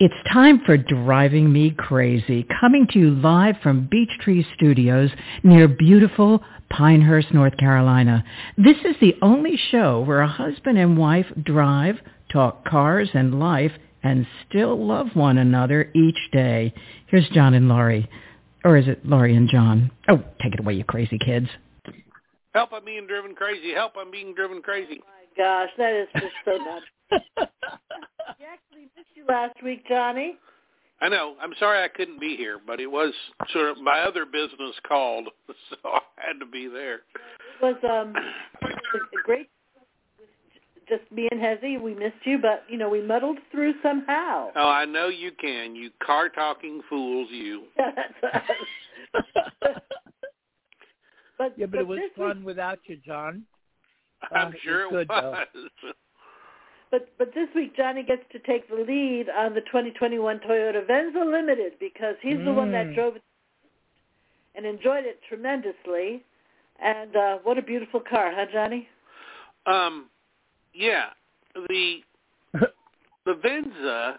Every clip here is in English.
It's time for Driving Me Crazy, coming to you live from Beech Tree Studios near beautiful Pinehurst, North Carolina. This is the only show where a husband and wife drive, talk cars and life, and still love one another each day. Here's John and Laurie. Or is it Laurie and John? Oh, take it away, you crazy kids. Help, I'm being driven crazy. Help, I'm being driven crazy. Oh, my gosh, that is just so much. We actually missed you last week, Johnny. I know. I'm sorry I couldn't be here, but it was sort of my other business called, so I had to be there. It was a great, just me and Hezzy. We missed you, but, you know, we muddled through somehow. Oh, I know you can. You car-talking fools, you. Yeah, that's us. but it was fun without you, John. I'm sure it was. But this week, Johnny gets to take the lead on the 2021 Toyota Venza Limited because he's the one that drove it and enjoyed it tremendously. And what a beautiful car, huh, Johnny? Yeah. The Venza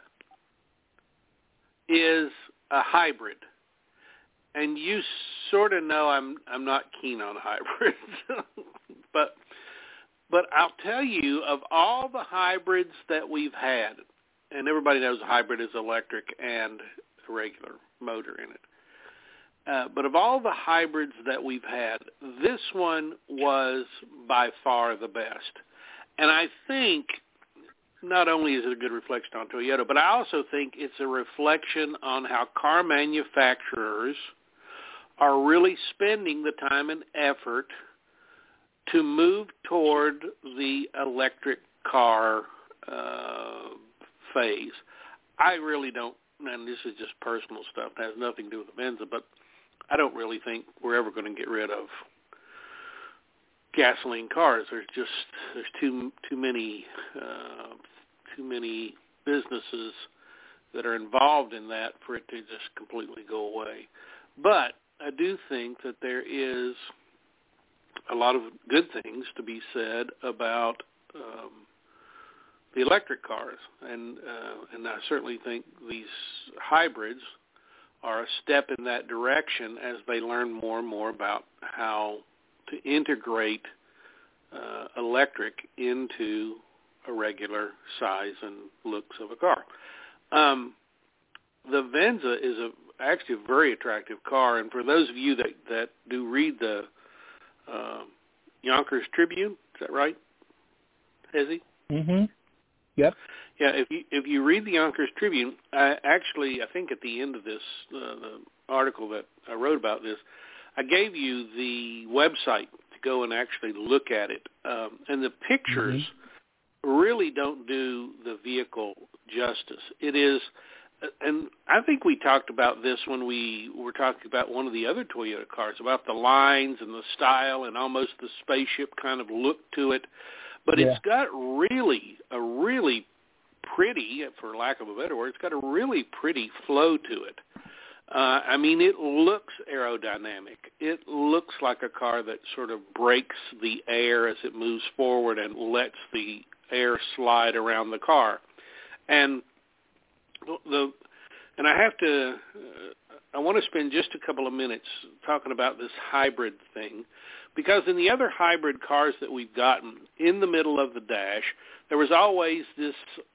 is a hybrid. And you sort of know I'm not keen on hybrids. But I'll tell you, of all the hybrids that we've had, and everybody knows a hybrid is electric and a regular motor in it, but of all the hybrids that we've had, this one was by far the best. And I think not only is it a good reflection on Toyota, but I also think it's a reflection on how car manufacturers are really spending the time and effort to move toward the electric car phase. I really don't, and this is just personal stuff, it has nothing to do with the Venza, but I don't really think we're ever going to get rid of gasoline cars. There's too many businesses that are involved in that for it to just completely go away. But I do think that there is a lot of good things to be said about the electric cars, and I certainly think these hybrids are a step in that direction as they learn more and more about how to integrate electric into a regular size and looks of a car. The Venza is actually a very attractive car, and for those of you that do read the Yonkers Tribune, is that right, Hezzy? Mm-hmm. Yep. Yeah, if you read the Yonkers Tribune, I think at the end of this, the article that I wrote about this, I gave you the website to go and actually look at it. And the pictures really don't do the vehicle justice. It is, and I think we talked about this when we were talking about one of the other Toyota cars, about the lines and the style and almost the spaceship kind of look to it. But it's got a really pretty, for lack of a better word, it's got a really pretty flow to it. I mean, it looks aerodynamic. It looks like a car that sort of breaks the air as it moves forward and lets the air slide around the car. And I want to spend just a couple of minutes talking about this hybrid thing, because in the other hybrid cars that we've gotten, in the middle of the dash, there was always this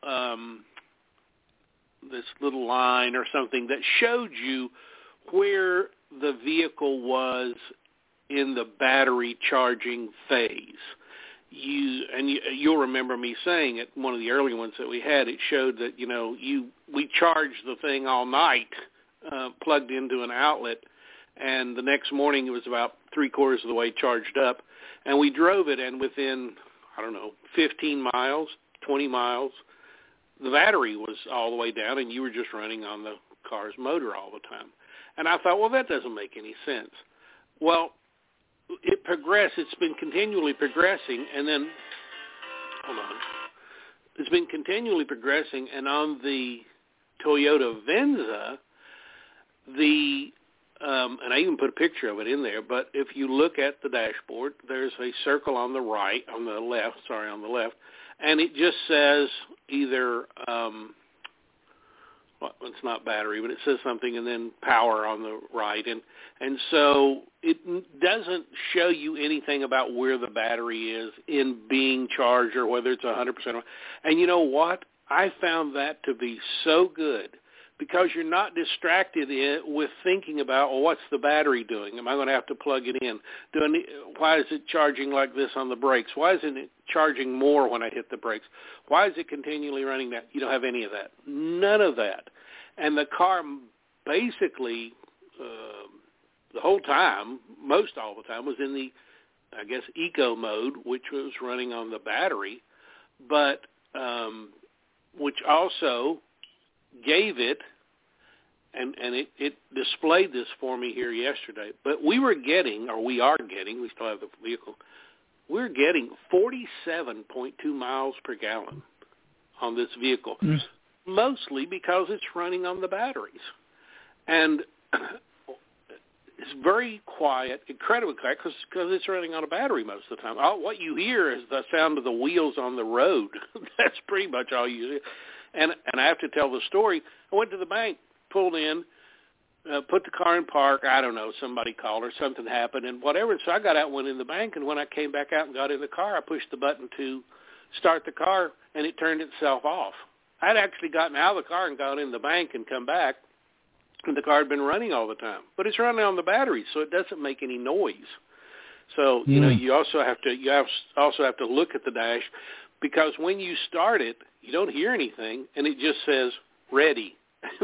little line or something that showed you where the vehicle was in the battery charging phase. You'll remember me saying at one of the early ones that we had, it showed that, we charged the thing all night, plugged into an outlet, and the next morning it was about 3/4 of the way charged up, and we drove it, and within, 15 miles, 20 miles, the battery was all the way down, and you were just running on the car's motor all the time. And I thought, well, that doesn't make any sense. Well, it progressed. It's been continually progressing, and then, it's been continually progressing, and on the Toyota Venza, and I even put a picture of it in there, but if you look at the dashboard, there's a circle on the left, and it just says either, it's not battery, but it says something and then power on the right. And so it doesn't show you anything about where the battery is in being charged or whether it's 100%. And you know what? I found that to be so good because you're not distracted with thinking about, well, what's the battery doing? Am I going to have to plug it in? Why is it charging like this on the brakes? Why isn't it charging more when I hit the brakes? Why is it continually running that? You don't have any of that. None of that. And the car basically the whole time, most all the time, was in the, I guess, eco mode, which was running on the battery, but which also gave it, and it displayed this for me here yesterday, but we are getting, we still have the vehicle, we're getting 47.2 miles per gallon on this vehicle, mostly because it's running on the batteries. And it's very quiet, incredibly quiet, because it's running on a battery most of the time. What you hear is the sound of the wheels on the road. That's pretty much all you hear. And I have to tell the story. I went to the bank, pulled in, put the car in park. I don't know, somebody called or something happened and whatever. So I got out and went in the bank, and when I came back out and got in the car, I pushed the button to start the car, and it turned itself off. I'd actually gotten out of the car and gone in the bank and come back, and the car had been running all the time. But it's running on the battery, so it doesn't make any noise. So, you know, you also have to look at the dash, because when you start it, you don't hear anything, and it just says ready.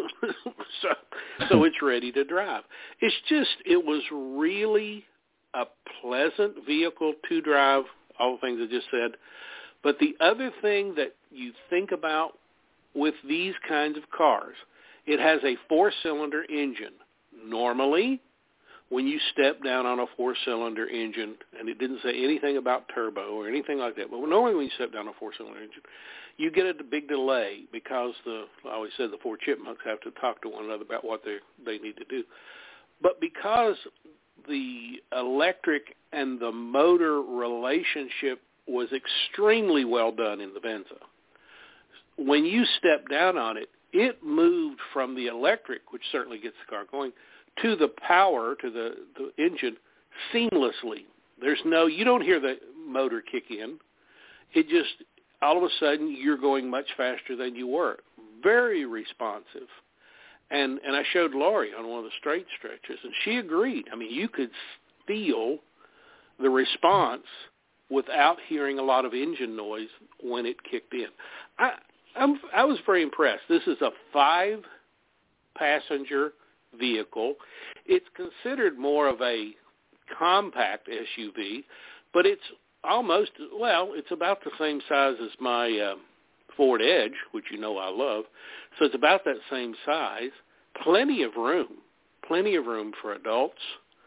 so it's ready to drive. It was really a pleasant vehicle to drive, all the things I just said. But the other thing that you think about with these kinds of cars, it has a 4-cylinder engine. Normally, when you step down on a 4-cylinder engine, and it didn't say anything about turbo or anything like that, but normally when you step down a 4-cylinder engine, you get a big delay because I always said the 4 chipmunks have to talk to one another about what they need to do. But because the electric and the motor relationship was extremely well done in the Venza, when you step down on it, it moved from the electric, which certainly gets the car going, to the power, to the engine, seamlessly. You don't hear the motor kick in. It just, all of a sudden, you're going much faster than you were. Very responsive. And I showed Lori on one of the straight stretches, and she agreed. I mean, you could feel the response without hearing a lot of engine noise when it kicked in. I was very impressed. This is a 5-passenger vehicle. It's considered more of a compact SUV, but it's it's about the same size as my Ford Edge, which you know I love. So it's about that same size. Plenty of room for adults.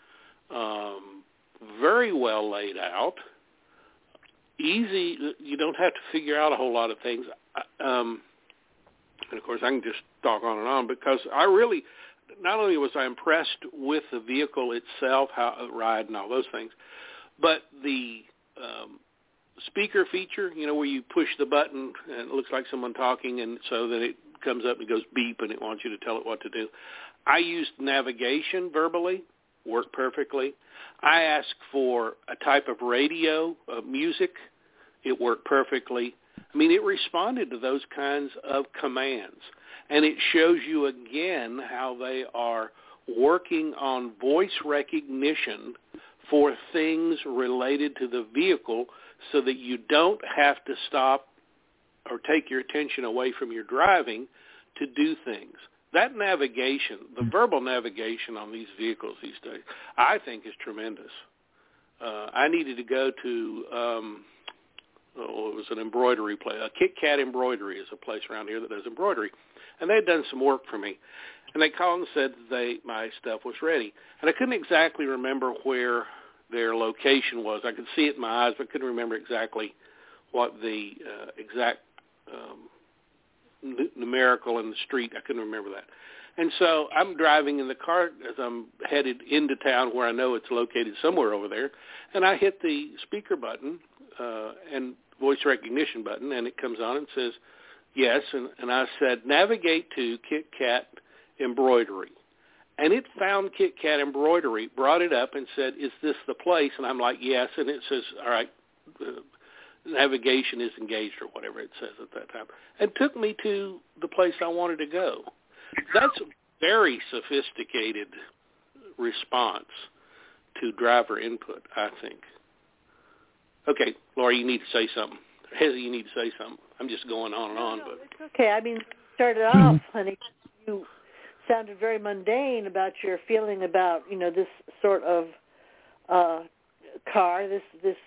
Very well laid out. Easy. You don't have to figure out a whole lot of things. And of course, I can just talk on and on because not only was I impressed with the vehicle itself, how it ride and all those things, but the speaker feature, where you push the button and it looks like someone talking, and so that it comes up and goes beep and it wants you to tell it what to do. I used navigation verbally, worked perfectly. I asked for a type of radio, music. It worked perfectly. I mean, it responded to those kinds of commands. And it shows you again how they are working on voice recognition for things related to the vehicle so that you don't have to stop or take your attention away from your driving to do things. That navigation, the verbal navigation on these vehicles these days, I think is tremendous. I needed to go to, it was an embroidery place. Kit Kat Embroidery is a place around here that does embroidery. And they had done some work for me. And they called and said my stuff was ready. And I couldn't exactly remember where their location was. I could see it in my eyes, but couldn't remember exactly what the exact numerical in the street. I couldn't remember that. And so I'm driving in the car as I'm headed into town where I know it's located somewhere over there, and I hit the speaker button and voice recognition button, and it comes on and says, Yes, and I said, navigate to Kit Kat Embroidery. And it found Kit Kat Embroidery, brought it up and said, is this the place? And I'm like, yes. And it says, all right, navigation is engaged or whatever it says at that time. And took me to the place I wanted to go. That's a very sophisticated response to driver input, I think. Okay, Laura, you need to say something. Hezzy, you need to say something. I'm just going on and on. No, but it's okay. I mean, you started off, honey, you sounded very mundane about your feeling about, this sort of car, this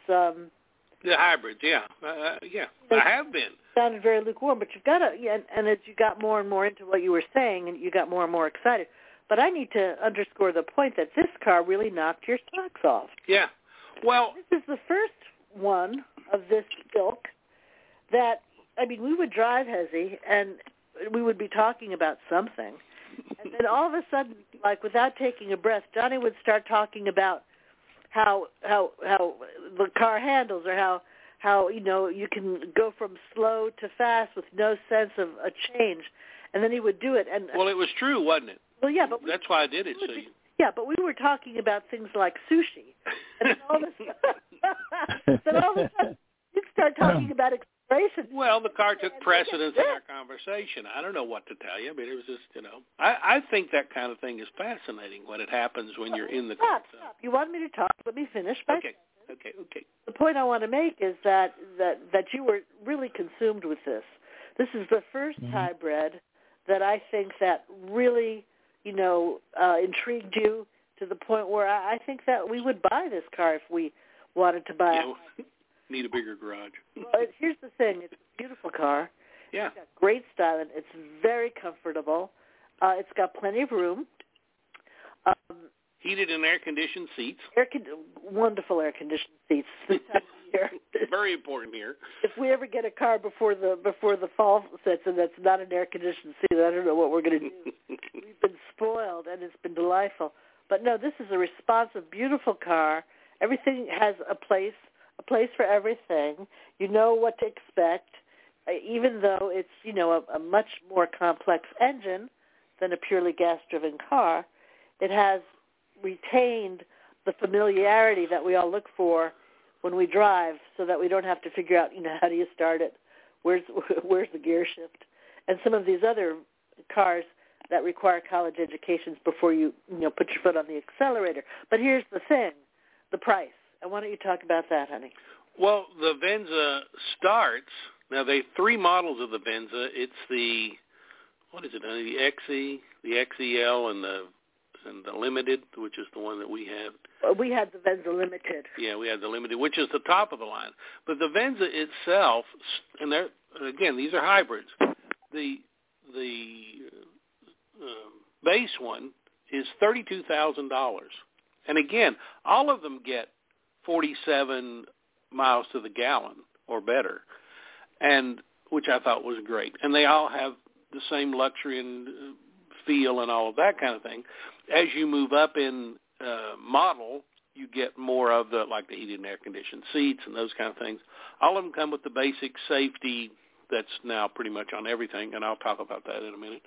the hybrids, yeah. I have been. Sounded very lukewarm, but you've got to, and as you got more and more into what you were saying, and you got more and more excited. But I need to underscore the point that this car really knocked your socks off. Yeah. Well, this is the first one of this ilk that, we would drive Hezzy, and we would be talking about something. And then all of a sudden, like without taking a breath, Johnny would start talking about how the car handles, or how you can go from slow to fast with no sense of a change, and then he would do it. And well, it was true, wasn't it? Well, yeah, but that's why I did it. Yeah, but we were talking about things like sushi, and then all of a sudden, you'd start talking about exploration. Well, the car took precedence in our conversation. I don't know what to tell you. I mean, it was just, I think that kind of thing is fascinating when it happens when you're in the car. Stop. You want me to talk? Let me finish. Okay. The point I want to make is that you were really consumed with this. This is the first hybrid that I think that really, intrigued you to the point where I think that we would buy this car if we wanted to buy it. Need a bigger garage. Well, here's the thing. It's a beautiful car. Yeah. It's got great styling. It's very comfortable. It's got plenty of room. Heated and air-conditioned seats. Wonderful air-conditioned seats this time of year. Very important here. If we ever get a car before the fall sets and that's not an air-conditioned seat, I don't know what we're going to do. We've been spoiled, and it's been delightful. But no, this is a responsive, beautiful car. Everything has a place for everything. You know what to expect, even though it's, a much more complex engine than a purely gas-driven car. It has retained the familiarity that we all look for when we drive, so that we don't have to figure out, how do you start it, where's the gear shift, and some of these other cars that require college educations before you put your foot on the accelerator. But here's the thing, the price. And why don't you talk about that, honey? Well, the Venza starts, now there are three models of the Venza. It's the, what is it, honey? The XE, the XEL, and the Limited, which is the one that we have. We had the Venza Limited. Yeah, we had the Limited, which is the top of the line. But the Venza itself, and again, these are hybrids. The base one is $32,000. And again, all of them get 47 miles to the gallon or better, and which I thought was great. And they all have the same luxury and feel and all of that kind of thing. As you move up in model, you get more of the heated and air-conditioned seats and those kind of things. All of them come with the basic safety that's now pretty much on everything, and I'll talk about that in a minute.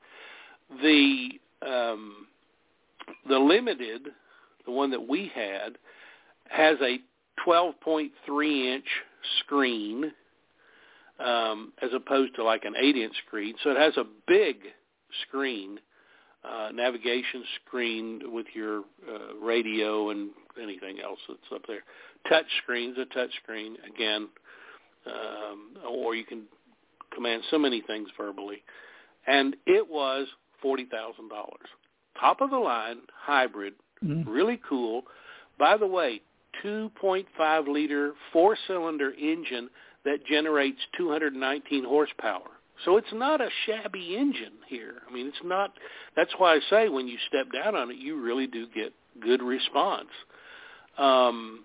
The Limited, the one that we had, has a 12.3-inch screen as opposed to like an 8-inch screen. So it has a big screen, navigation screen with your radio and anything else that's up there. Touch screen's a touch screen, again, or you can command so many things verbally. And it was $40,000. Top of the line, hybrid, really cool. By the way, 2.5-liter four-cylinder engine that generates 219 horsepower. So it's not a shabby engine here. I mean, it's not. That's why I say when you step down on it, you really do get good response. $40,000.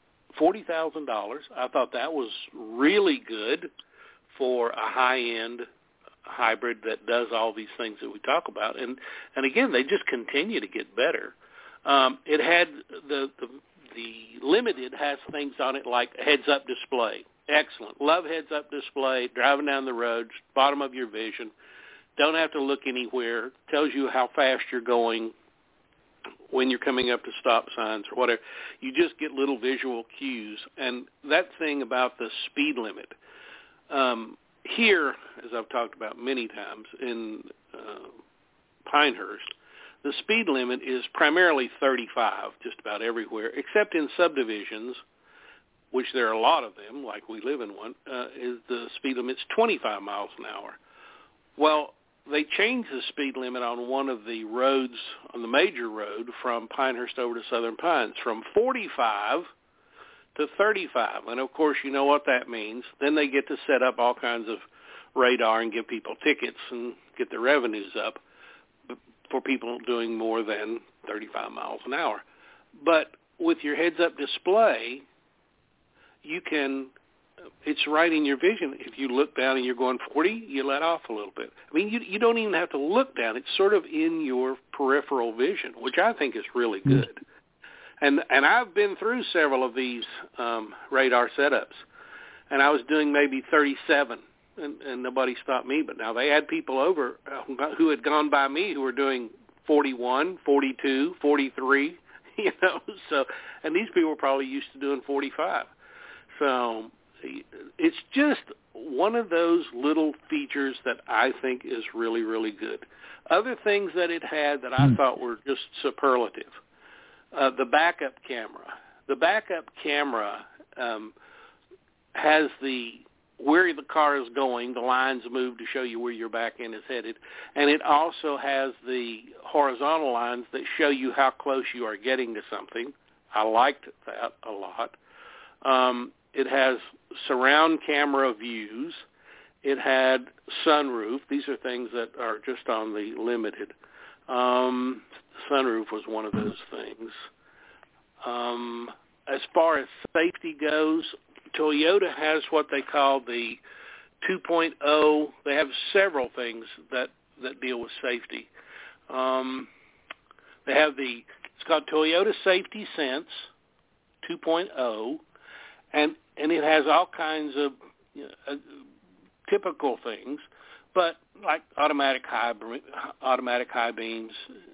I thought that was really good for a high-end hybrid that does all these things that we talk about. And again, they just continue to get better. It had the Limited has things on it like a heads-up display. Excellent. Love heads-up display, driving down the road, bottom of your vision. Don't have to look anywhere. Tells you how fast you're going when you're coming up to stop signs or whatever. You just get little visual cues. And that thing about the speed limit, here, as I've talked about many times, in Pinehurst, the speed limit is primarily 35 just about everywhere, except in subdivisions, which there are a lot of them, like we live in one, is the speed limit's 25 miles an hour. Well, they changed the speed limit on one of the roads, on the major road from Pinehurst over to Southern Pines, from 45 to 35. And, of course, you know what that means. Then they get to set up all kinds of radar and give people tickets and get their revenues up for people doing more than 35 miles an hour. But with your heads-up display, you can, it's right in your vision. If you look down and you're going 40, you let off a little bit. I mean, you don't even have to look down. It's sort of in your peripheral vision, which I think is really good. And I've been through several of these radar setups, and I was doing maybe 37, and nobody stopped me. But now they had people over who had gone by me who were doing 41, 42, 43, you know. So, and these people were probably used to doing 45. So it's just one of those little features that I think is really, really good. Other things that it had that I thought were just superlative. The backup camera. The backup camera has where the car is going, the lines move to show you where your back end is headed, and it also has the horizontal lines that show you how close you are getting to something. I liked that a lot. It has surround camera views. It had sunroof. These are things that are just on the limited. Sunroof was one of those things. As far as safety goes, Toyota has what they call the 2.0. They have several things that deal with safety. They have it's called Toyota Safety Sense 2.0, and it has all kinds of typical things, but like automatic high beams,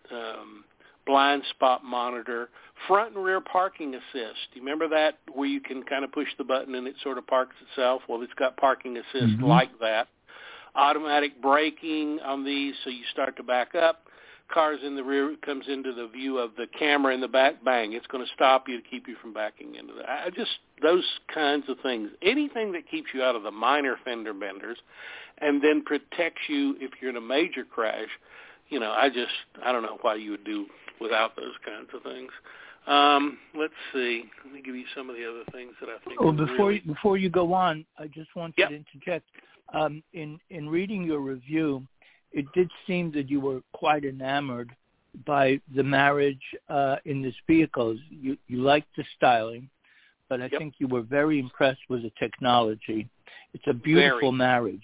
blind spot monitor, front and rear parking assist. Do you remember that, where you can kind of push the button and it sort of parks itself? Well, it's got parking assist like that. Automatic braking on these, so you start to back up. Cars in the rear, comes into the view of the camera in the back, bang, it's going to stop you to keep you from backing into that. Those kinds of things. Anything that keeps you out of the minor fender benders and then protects you if you're in a major crash, you know, I don't know why you would do without those kinds of things. Let's see. Let me give you some of the other things that I think. Oh, before you go on, I just want to interject. In reading your review, it did seem that you were quite enamored by the marriage in this vehicle. You liked the styling, but I think you were very impressed with the technology. It's a beautiful marriage.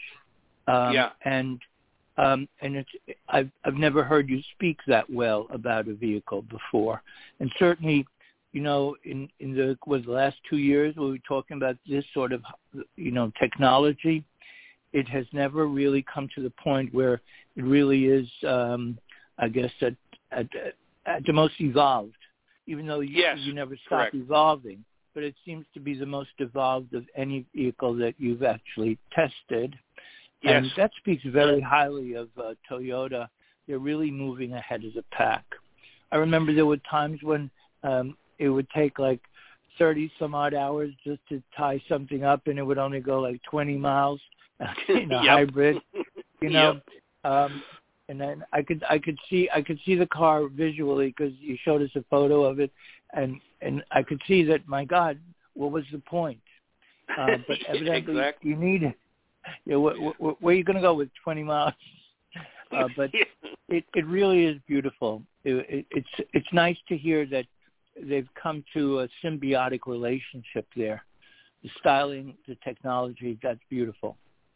And it's I've never heard you speak that well about a vehicle before. And certainly, you know, in the last 2 years, we were talking about this sort of, you know, technology. It has never really come to the point where it really is, I guess, at the most evolved, even though you never stop evolving. But it seems to be the most evolved of any vehicle that you've actually tested. Yes. And that speaks very highly of Toyota. They're really moving ahead as a pack. I remember there were times when it would take like 30-some-odd hours just to tie something up, and it would only go like 20 miles. In a hybrid, you know, and then I could see the car visually because you showed us a photo of it, and I could see that. My God, what was the point? But evidently, you need it. You know, where are you going to go with 20 miles? But it really is beautiful. It's nice to hear that they've come to a symbiotic relationship there. The styling, the technology, that's beautiful.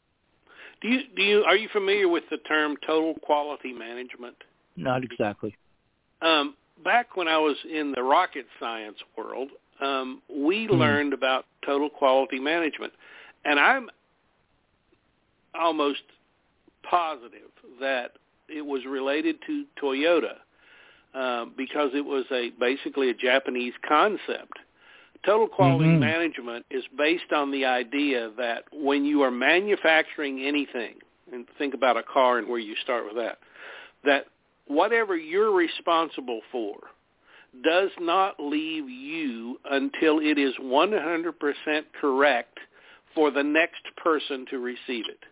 Are you familiar with the term total quality management? Not exactly. Back when I was in the rocket science world, we learned about total quality management. And I'm almost positive that it was related to Toyota because it was basically a Japanese concept. Total quality management is based on the idea that when you are manufacturing anything, and think about a car and where you start with that whatever you're responsible for does not leave you until it is 100% correct for the next person to receive it.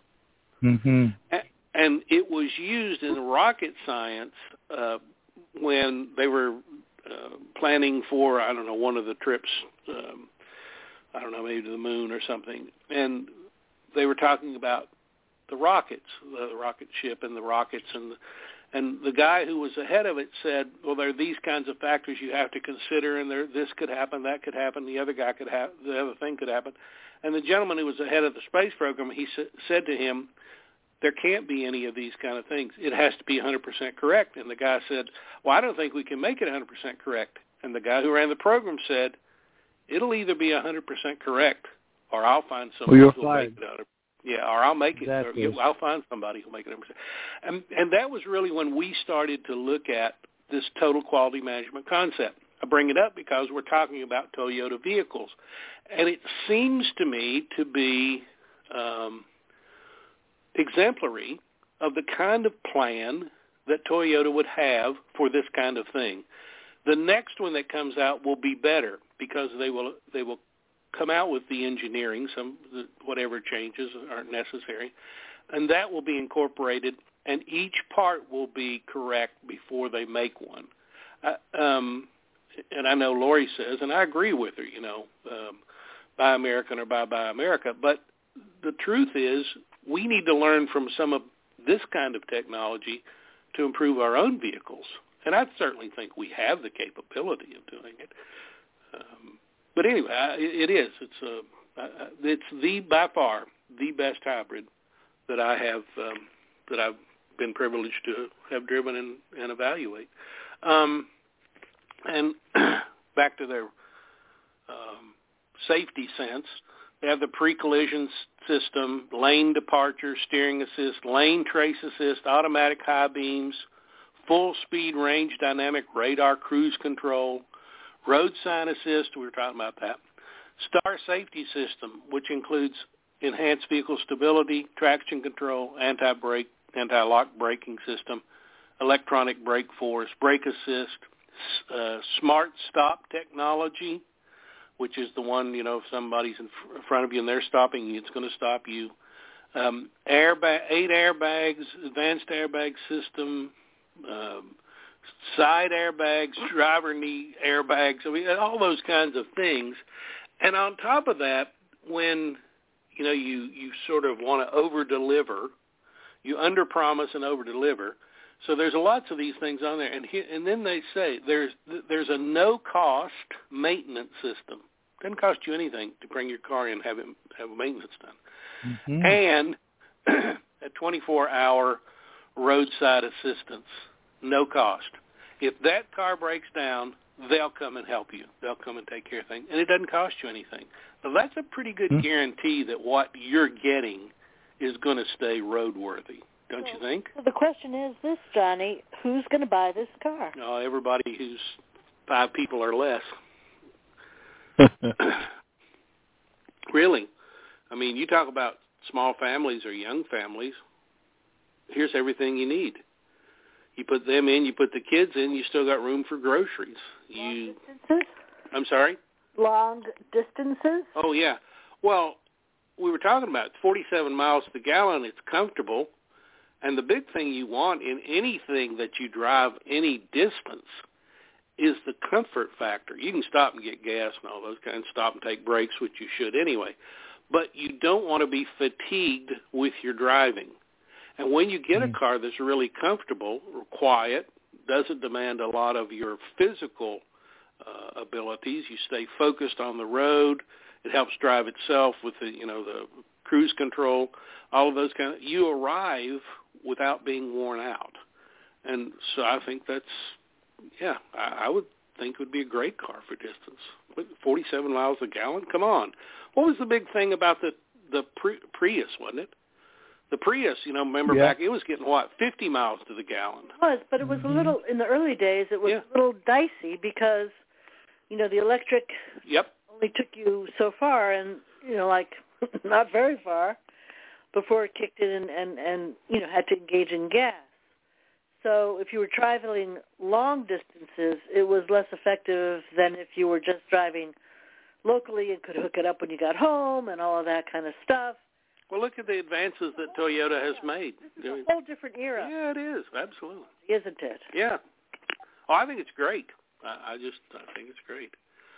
And it was used in rocket science when they were planning for, I don't know, one of the trips, I don't know, maybe to the moon or something. And they were talking about the rockets, the rocket ship and the rockets. And the guy who was ahead of it said, well, there are these kinds of factors you have to consider, and this could happen, that could happen, the other thing could happen. And the gentleman who was ahead of the space program, he said to him, there can't be any of these kind of things. It has to be 100% correct. And the guy said, well, I don't think we can make it 100% correct. And the guy who ran the program said, it'll either be 100% correct or I'll find somebody who will make it 100%. Yeah, or I'll make it. Or I'll find somebody who'll make it 100%. And that was really when we started to look at this total quality management concept. I bring it up because we're talking about Toyota vehicles. And it seems to me to be exemplary of the kind of plan that Toyota would have for this kind of thing. The next one that comes out will be better because they will come out with the engineering, whatever changes are necessary, and that will be incorporated, and each part will be correct before they make one. And I know Lori says, and I agree with her, buy American or buy America, but the truth is we need to learn from some of this kind of technology to improve our own vehicles. And I certainly think we have the capability of doing it. But anyway, it is. It's by far the best hybrid that I have, that I've been privileged to have driven and evaluate. And back to their safety sense, they have the pre-collision system, lane departure, steering assist, lane trace assist, automatic high beams, full speed range dynamic radar cruise control, road sign assist, we were talking about that, STAR safety system, which includes enhanced vehicle stability, traction control, anti-brake, anti-lock braking system, electronic brake force, brake assist, smart stop technology, which is the one, if somebody's in front of you and they're stopping you, it's going to stop you. 8 airbags, advanced airbag system, side airbags, driver knee airbags, all those kinds of things. And on top of that, when, you sort of want to over-deliver, you under-promise and over-deliver. So there's lots of these things on there. And then they say there's a no-cost maintenance system. Doesn't cost you anything to bring your car in and have maintenance done. And a 24-hour roadside assistance, no cost. If that car breaks down, they'll come and help you. They'll come and take care of things. And it doesn't cost you anything. So that's a pretty good guarantee that what you're getting is going to stay roadworthy. Don't you think? Well, the question is this, Johnny, who's going to buy this car? Everybody who's 5 people or less. Really. You talk about small families or young families, here's everything you need. You put them in, you put the kids in, you still got room for groceries. Long distances? I'm sorry? Long distances? Oh, yeah. Well, we were talking about 47 miles to the gallon. It's comfortable. And the big thing you want in anything that you drive any distance is the comfort factor. You can stop and get gas and all those kinds, stop and take breaks, which you should anyway. But you don't want to be fatigued with your driving. And when you get a car that's really comfortable, quiet, doesn't demand a lot of your physical abilities, you stay focused on the road, it helps drive itself with the cruise control, all of those kind of, you arrive without being worn out. And so I think that's, I would think would be a great car for distance. 47 miles a gallon? Come on. What was the big thing about the Prius, wasn't it? The Prius, remember back, it was getting, 50 miles to the gallon. It was, but it was a little, in the early days, it was a little dicey because, the electric only took you so far and, not very far before it kicked in and had to engage in gas. So if you were traveling long distances, it was less effective than if you were just driving locally and could hook it up when you got home and all of that kind of stuff. Well, look at the advances that Toyota has made. This is a whole different era. Yeah, it is. Absolutely. Isn't it? Yeah. Oh, I think it's great. I think it's great.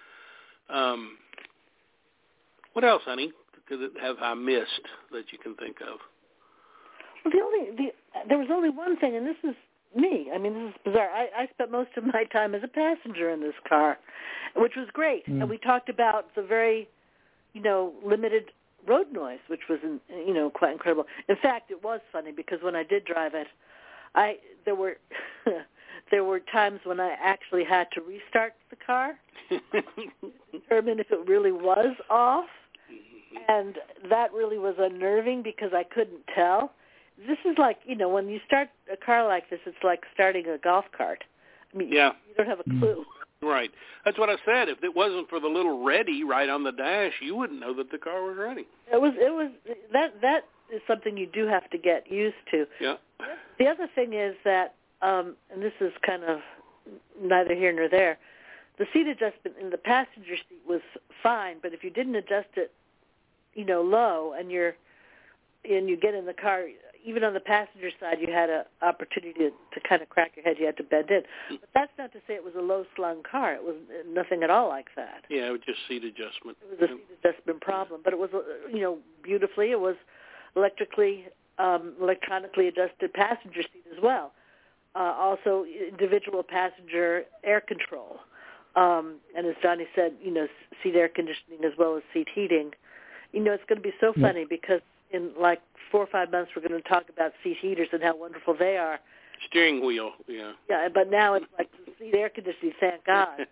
What else, honey, have I missed that you can think of? Well, there was only one thing, and this is me. I mean, this is bizarre. I spent most of my time as a passenger in this car, which was great. And we talked about the very, limited road noise, which was, quite incredible. In fact, it was funny because when I did drive it, there were times when I actually had to restart the car to determine if it really was off, and that really was unnerving because I couldn't tell. This is like, when you start a car like this, it's like starting a golf cart. I mean, you don't have a clue. Right. That's what I said. If it wasn't for the little ready right on the dash, you wouldn't know that the car was running. It was that is something you do have to get used to. Yeah. The other thing is that, and this is kind of neither here nor there, the seat adjustment in the passenger seat was fine, but if you didn't adjust it, low, and you get in the car, even on the passenger side, you had an opportunity to kind of crack your head. You had to bend in. But that's not to say it was a low-slung car. It was nothing at all like that. Yeah, it was just seat adjustment. It was a seat adjustment problem. But it was, beautifully. It was electronically adjusted passenger seat as well. Also, individual passenger air control. And as Johnny said, seat air conditioning as well as seat heating. It's going to be so funny because in like 4 or 5 months, we're going to talk about seat heaters and how wonderful they are. Steering wheel, yeah. Yeah, but now it's like seat air conditioning, thank God.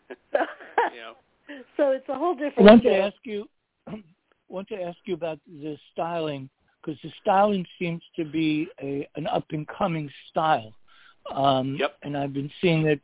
So it's a whole different. I want to ask you about the styling, because the styling seems to be an up-and-coming style. And I've been seeing that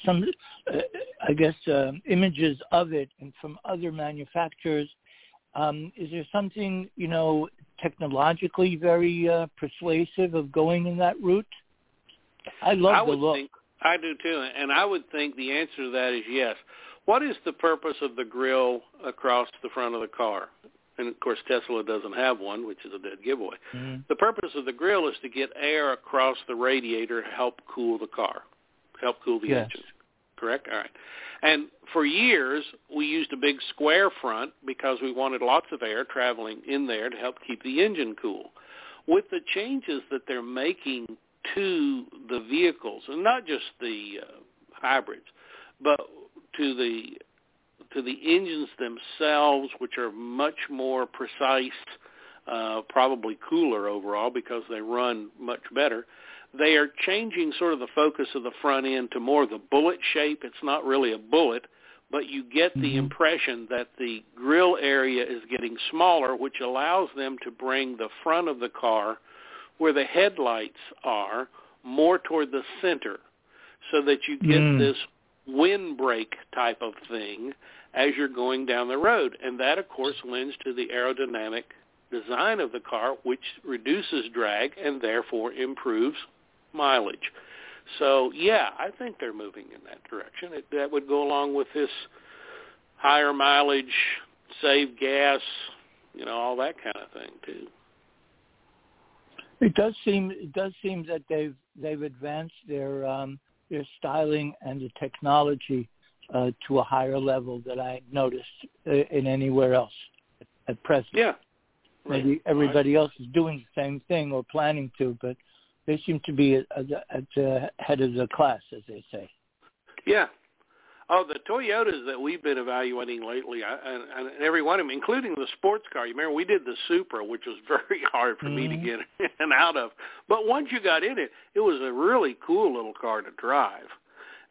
images of it and from other manufacturers. Is there something, technologically very persuasive of going in that route? I love the look. I do too, and I would think the answer to that is yes. What is the purpose of the grille across the front of the car? And, of course, Tesla doesn't have one, which is a dead giveaway. Mm-hmm. The purpose of the grille is to get air across the radiator, help cool the car, help cool the engine. Correct? All right. And for years, we used a big square front because we wanted lots of air traveling in there to help keep the engine cool. With the changes that they're making to the vehicles, and not just the hybrids, but to the engines themselves, which are much more precise, probably cooler overall because they run much better, they are changing sort of the focus of the front end to more of the bullet shape. It's not really a bullet, but you get the impression that the grille area is getting smaller, which allows them to bring the front of the car where the headlights are more toward the center so that you get this windbreak type of thing as you're going down the road. And that, of course, lends to the aerodynamic design of the car, which reduces drag and therefore improves mileage. So, yeah, I think they're moving in that direction. That would go along with this higher mileage, save gas, all that kind of thing, too. It does seem that they've advanced their styling and the technology to a higher level than I noticed in anywhere else at present. Yeah. Right. Maybe everybody else is doing the same thing or planning to, but they seem to be at the head of the class, as they say. Yeah. Oh, the Toyotas that we've been evaluating lately, and every one of them, including the sports car. You remember we did the Supra, which was very hard for me to get in and out of. But once you got in it, it was a really cool little car to drive.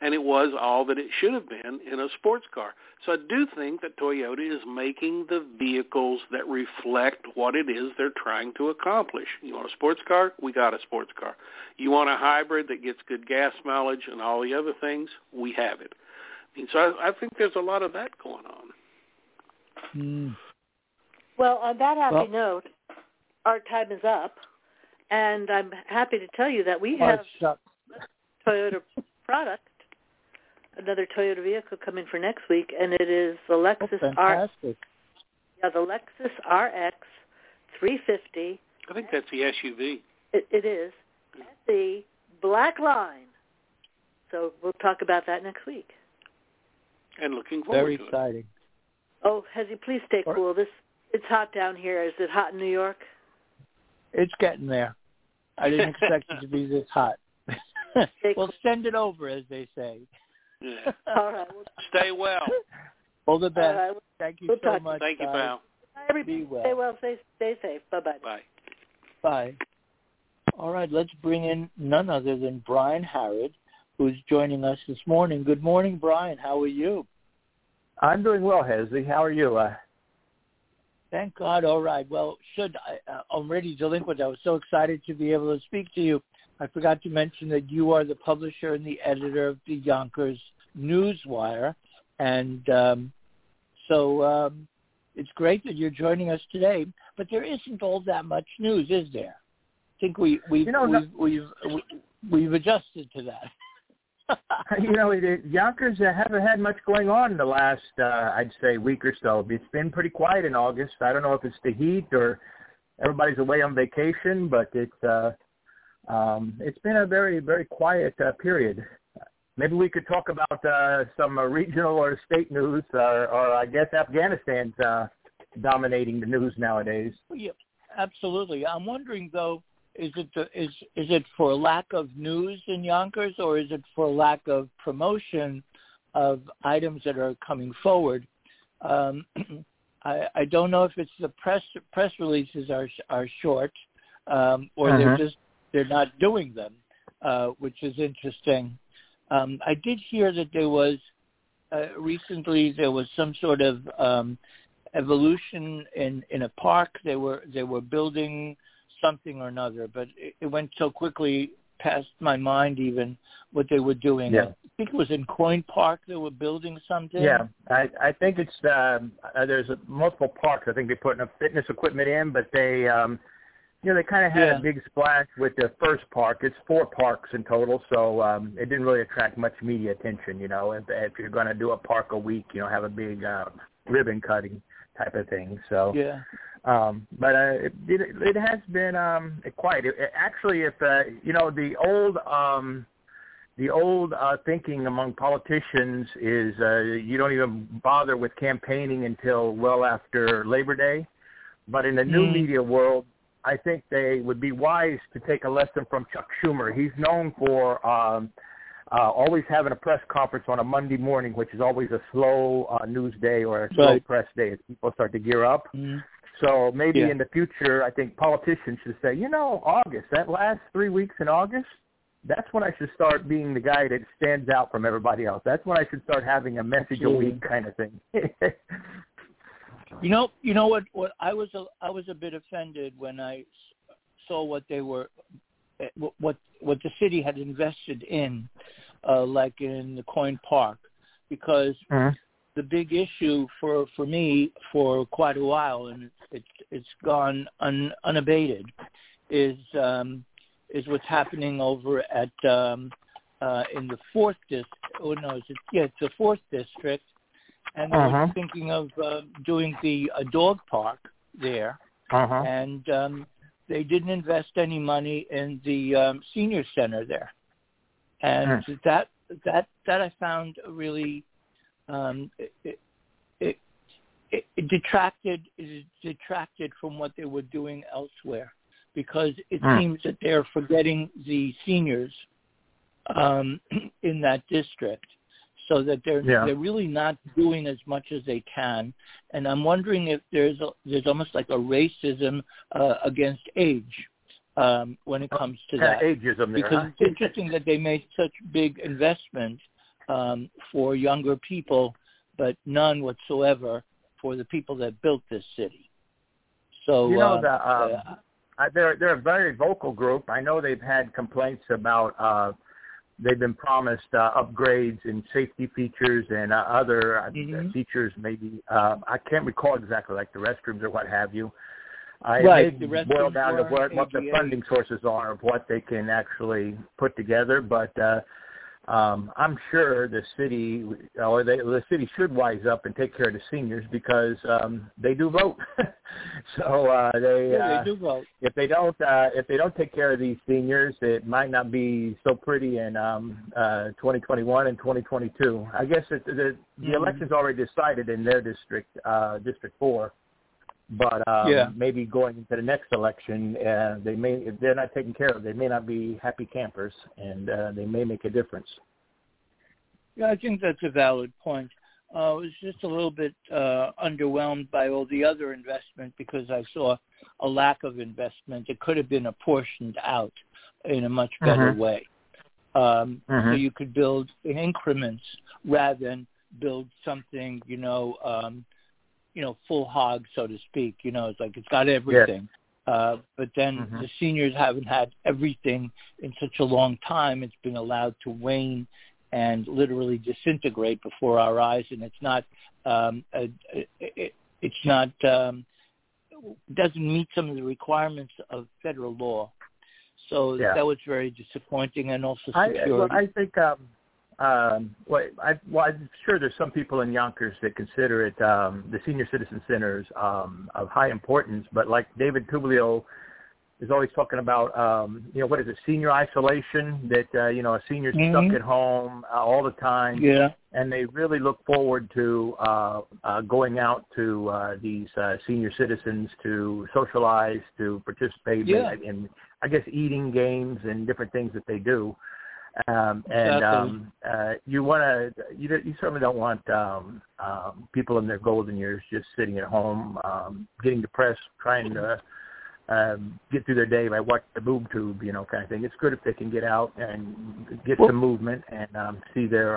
and it was all that it should have been in a sports car. So I do think that Toyota is making the vehicles that reflect what it is they're trying to accomplish. You want a sports car? We got a sports car. You want a hybrid that gets good gas mileage and all the other things? We have it. I mean, so I think there's a lot of that going on. Mm. Well, on that happy note, our time is up, and I'm happy to tell you that we have Toyota product, another Toyota vehicle coming for next week, and it is the Lexus the Lexus RX 350. I think that's the SUV. It is the Black Line. So we'll talk about that next week. And looking forward Very to exciting. it. Oh, Hezzy, please stay cool. It's hot down here. Is it hot in New York? It's getting there. I didn't expect it to be this hot. Well, send it over, as they say. Yeah. All right. Stay well. All the best. All right. Thank you so much. Thank you, pal. Bye, everybody. Be well. Stay well. Stay safe. Bye-bye. Bye. Bye. All right, let's bring in none other than Brian Harrod, who's joining us this morning. Good morning, Brian. How are you? I'm doing well, Hezzy. How are you? Thank God. All right. Well, already delinquent. I was so excited to be able to speak to you. I forgot to mention that you are the publisher and the editor of the Yonkers Newswire. And so it's great that you're joining us today. But there isn't all that much news, is there? I think we've adjusted to that. Yonkers haven't had much going on in the last, I'd say, week or so. It's been pretty quiet in August. I don't know if it's the heat or everybody's away on vacation, but it's been a very, very quiet period. Maybe we could talk about some regional or state news, or I guess Afghanistan's dominating the news nowadays. Yeah, absolutely. I'm wondering, though, is it for lack of news in Yonkers, or is it for lack of promotion of items that are coming forward? I don't know if it's the press releases are short, or they're not doing them, which is interesting. I did hear that there was recently some sort of evolution in a park. They were building something or another, but it went so quickly past my mind even what they were doing. Yeah. I think it was in Coyne Park they were building something. Yeah, I think it's there's multiple parks. I think they're putting fitness equipment in, but they they kind of had a big splash with the first park. It's 4 parks in total, so it didn't really attract much media attention. If you're going to do a park a week, have a big ribbon cutting type of thing. So yeah. But it has been quiet. Actually, if the old thinking among politicians is you don't even bother with campaigning until well after Labor Day. But in the new media world, I think they would be wise to take a lesson from Chuck Schumer. He's known for always having a press conference on a Monday morning, which is always a slow news day or a slow press day as people start to gear up. So maybe in the future, I think politicians should say, August, that last 3 weeks in August, that's when I should start being the guy that stands out from everybody else. That's when I should start having a message a week kind of thing. You know what I was a bit offended when I saw what they were what the city had invested in, like in the Coyne Park, because the big issue for me for quite a while, and it's gone unabated, is what's happening over at in the 4th district. Oh no, it's the 4th district, and they were thinking of doing a dog park there, and they didn't invest any money in the senior center there, and that I found really it detracted from what they were doing elsewhere, because it seems that they're forgetting the seniors in that district, so that they're really not doing as much as they can. And I'm wondering if there's almost like a racism against age when it comes to that. Ageism there, because it's interesting that they made such big investment for younger people, but none whatsoever for the people that built this city. So they're a very vocal group. I know they've had complaints about they've been promised upgrades and safety features and other features. Maybe I can't recall exactly, like the restrooms or what have you. Right. It may boil down to what the funding sources are of what they can actually put together, but I'm sure the city should wise up and take care of the seniors because they do vote. So they do vote. If they don't take care of these seniors, it might not be so pretty in 2021 and 2022. I guess the election's already decided in their district, District 4. But maybe going into the next election, if they're not taken care of, they may not be happy campers, and they may make a difference. Yeah, I think that's a valid point. I was just a little bit underwhelmed by all the other investment because I saw a lack of investment. It could have been apportioned out in a much better way. So you could build in increments rather than build something, full hog, so to speak. It's like it's got everything. Yes. But then the seniors haven't had everything in such a long time. It's been allowed to wane and literally disintegrate before our eyes, and it's not doesn't meet some of the requirements of federal law. So that was very disappointing, and also security. I think. I'm sure there's some people in Yonkers that consider it the senior citizen centers of high importance, but like David Tublio is always talking about, what is it, senior isolation, that, a senior's stuck at home all the time, and they really look forward to going out to these senior citizens to socialize, to participate in, I guess, eating games and different things that they do. You certainly don't want people in their golden years just sitting at home, getting depressed, trying to get through their day by watching the boob tube, kind of thing. It's good if they can get out and get some movement and see their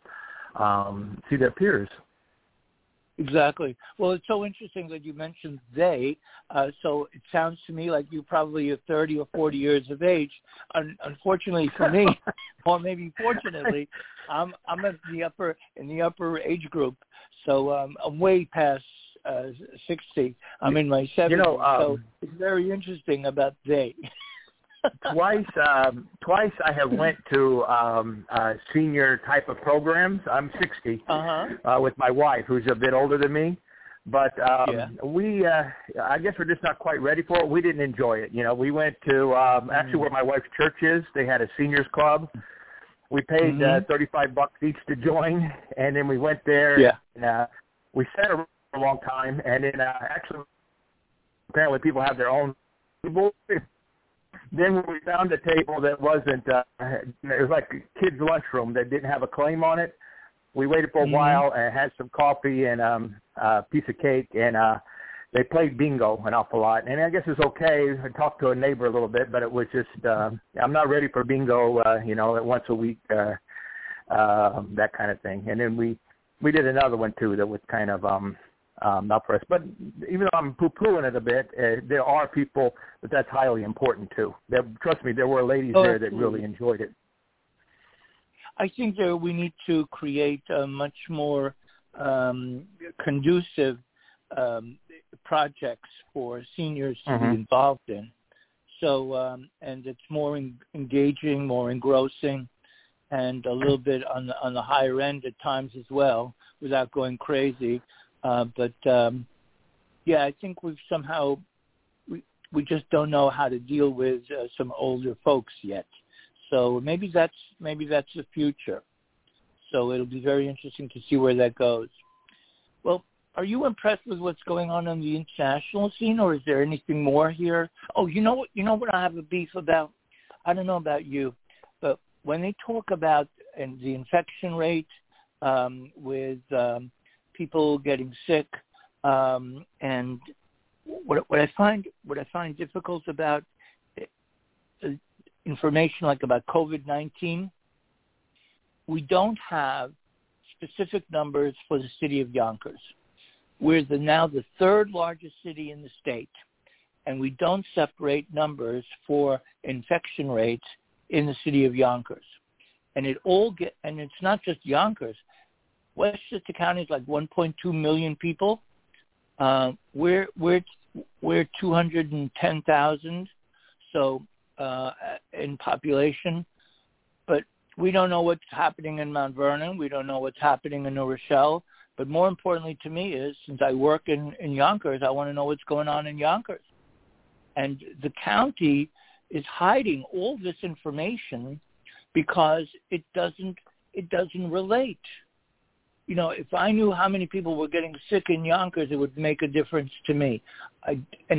peers. Exactly. Well, it's so interesting that you mentioned they. So it sounds to me like you probably are 30 or 40 years of age. Unfortunately for me, or maybe fortunately, I'm in the upper age group. So I'm way past 60. I'm in my 70s. So it's very interesting about they. Twice I have went to senior type of programs. I'm 60 with my wife, who's a bit older than me. But we, I guess we're just not quite ready for it. We didn't enjoy it. We went to actually where my wife's church is. They had a seniors club. We paid $35 each to join, and then we went there. Yeah. And, we sat around for a long time, and then actually apparently people have their own table. Then when we found a table that wasn't, it was like a kid's lunchroom that didn't have a claim on it, we waited for a while and had some coffee and a piece of cake, and they played bingo an awful lot. And I guess it's okay. I talked to a neighbor a little bit, but it was just, I'm not ready for bingo, once a week, that kind of thing. And then we did another one, too, that was kind of not for us. But even though I'm poo-pooing it a bit, there are people that's highly important, too. Trust me, there were ladies there that really enjoyed it. I think that we need to create a much more conducive projects for seniors to be involved in. So, and it's more engaging, more engrossing, and a little bit on the higher end at times as well, without going crazy. But I think we've somehow we just don't know how to deal with some older folks yet. So maybe that's the future. So it'll be very interesting to see where that goes. Well, are you impressed with what's going on the international scene, or is there anything more here? Oh, you know what I have a beef about? I don't know about you, but when they talk about the infection rate with people getting sick, and what I find difficult about information like about COVID-19 we don't have specific numbers for the city of Yonkers. We're now the third largest city in the state, and we don't separate numbers for infection rates in the city of Yonkers. And it's not just Yonkers. Westchester County is like 1.2 million people. We're 210,000, so in population, but we don't know what's happening in Mount Vernon. We don't know what's happening in New Rochelle. But more importantly to me is, since I work in Yonkers, I want to know what's going on in Yonkers. And the county is hiding all this information because it doesn't relate. You know, if I knew how many people were getting sick in Yonkers, it would make a difference to me. And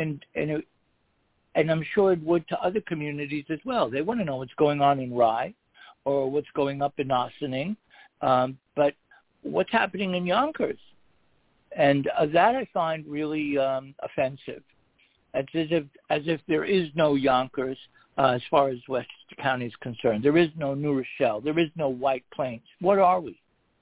I'm sure it would to other communities as well. They want to know what's going on in Rye or what's going up in Ossining, but what's happening in Yonkers? And that I find really offensive. As if there is no Yonkers as far as Westchester County is concerned. There is no New Rochelle. There is no White Plains. What are we?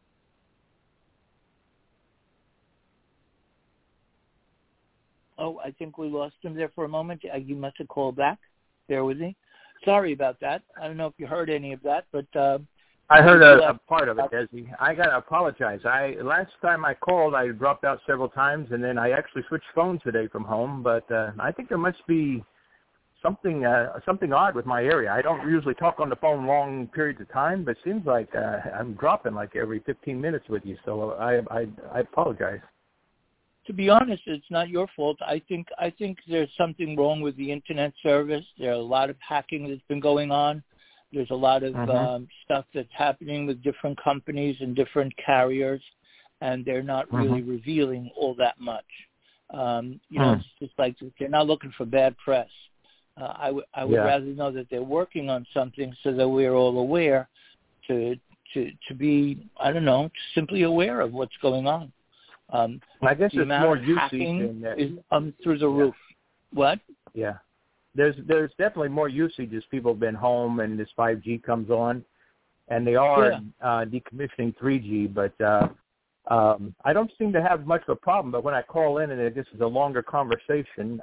Oh, I think we lost him there for a moment. You must have called back. Bear with me. Sorry about that. I don't know if you heard any of that, but I heard a part of it, Desi. I got to apologize. Last time I called, I dropped out several times, and then I actually switched phones today from home. But I think there must be something odd with my area. I don't usually talk on the phone long periods of time, but it seems like I'm dropping like every 15 minutes with you. So I apologize. To be honest, it's not your fault. I think there's something wrong with the internet service. There's a lot of hacking that's been going on. There's a lot of stuff that's happening with different companies and different carriers, and they're not really revealing all that much. You know, it's just like they're not looking for bad press. I would rather know that they're working on something so that we're all aware to be, I don't know, simply aware of what's going on. I guess it's more usage is through the roof. What? Yeah. There's definitely more usage as people have been home and this 5G comes on, and they are decommissioning 3G, but I don't seem to have much of a problem. But when I call in and this is a longer conversation,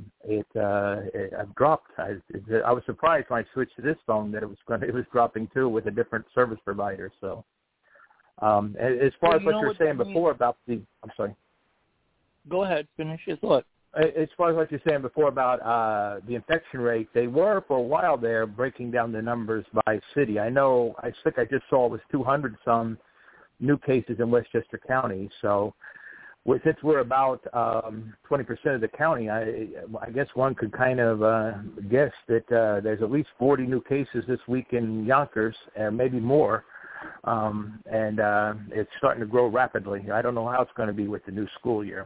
I've dropped. I was surprised when I switched to this phone that it was dropping too with a different service provider. So as far as what you were saying before about I'm sorry. Go ahead, finish your thought. As far as what you're saying before about the infection rate, they were for a while there breaking down the numbers by city. I think I just saw it was 200 some new cases in Westchester County. So since we're about 20% of the county, I guess one could kind of guess that there's at least 40 new cases this week in Yonkers, and maybe more. And it's starting to grow rapidly. I don't know how it's going to be with the new school year.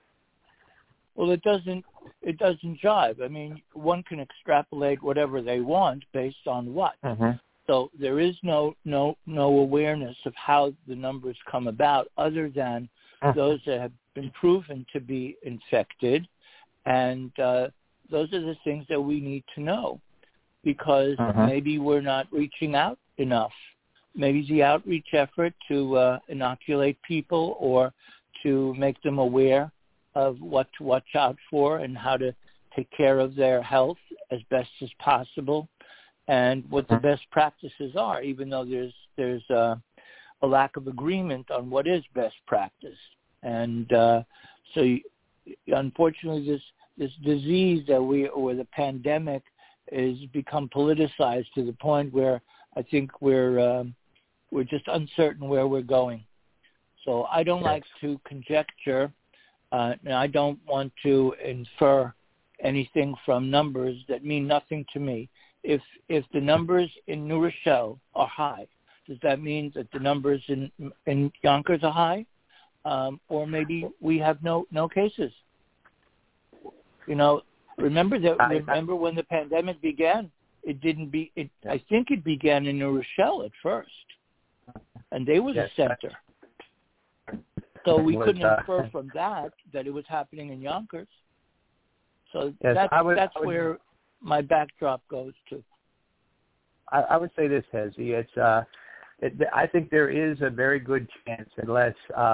Well, it doesn't jive. I mean, one can extrapolate whatever they want based on what. So there is no awareness of how the numbers come about, other than those that have been proven to be infected, and those are the things that we need to know, because maybe we're not reaching out enough. Maybe the outreach effort to inoculate people or to make them aware of what to watch out for and how to take care of their health as best as possible, and what the best practices are, even though there's a lack of agreement on what is best practice. And so unfortunately this disease or the pandemic is become politicized to the point where I think we're just uncertain where we're going. So I don't like to conjecture, and I don't want to infer anything from numbers that mean nothing to me. If the numbers in New Rochelle are high, does that mean that the numbers in Yonkers are high? Or maybe we have no cases. You know, remember when the pandemic began, I think it began in New Rochelle at first, and they were the center. So we couldn't infer from that it was happening in Yonkers. So that's where my backdrop goes to. I would say this, Hezi. It's I think there is a very good chance, unless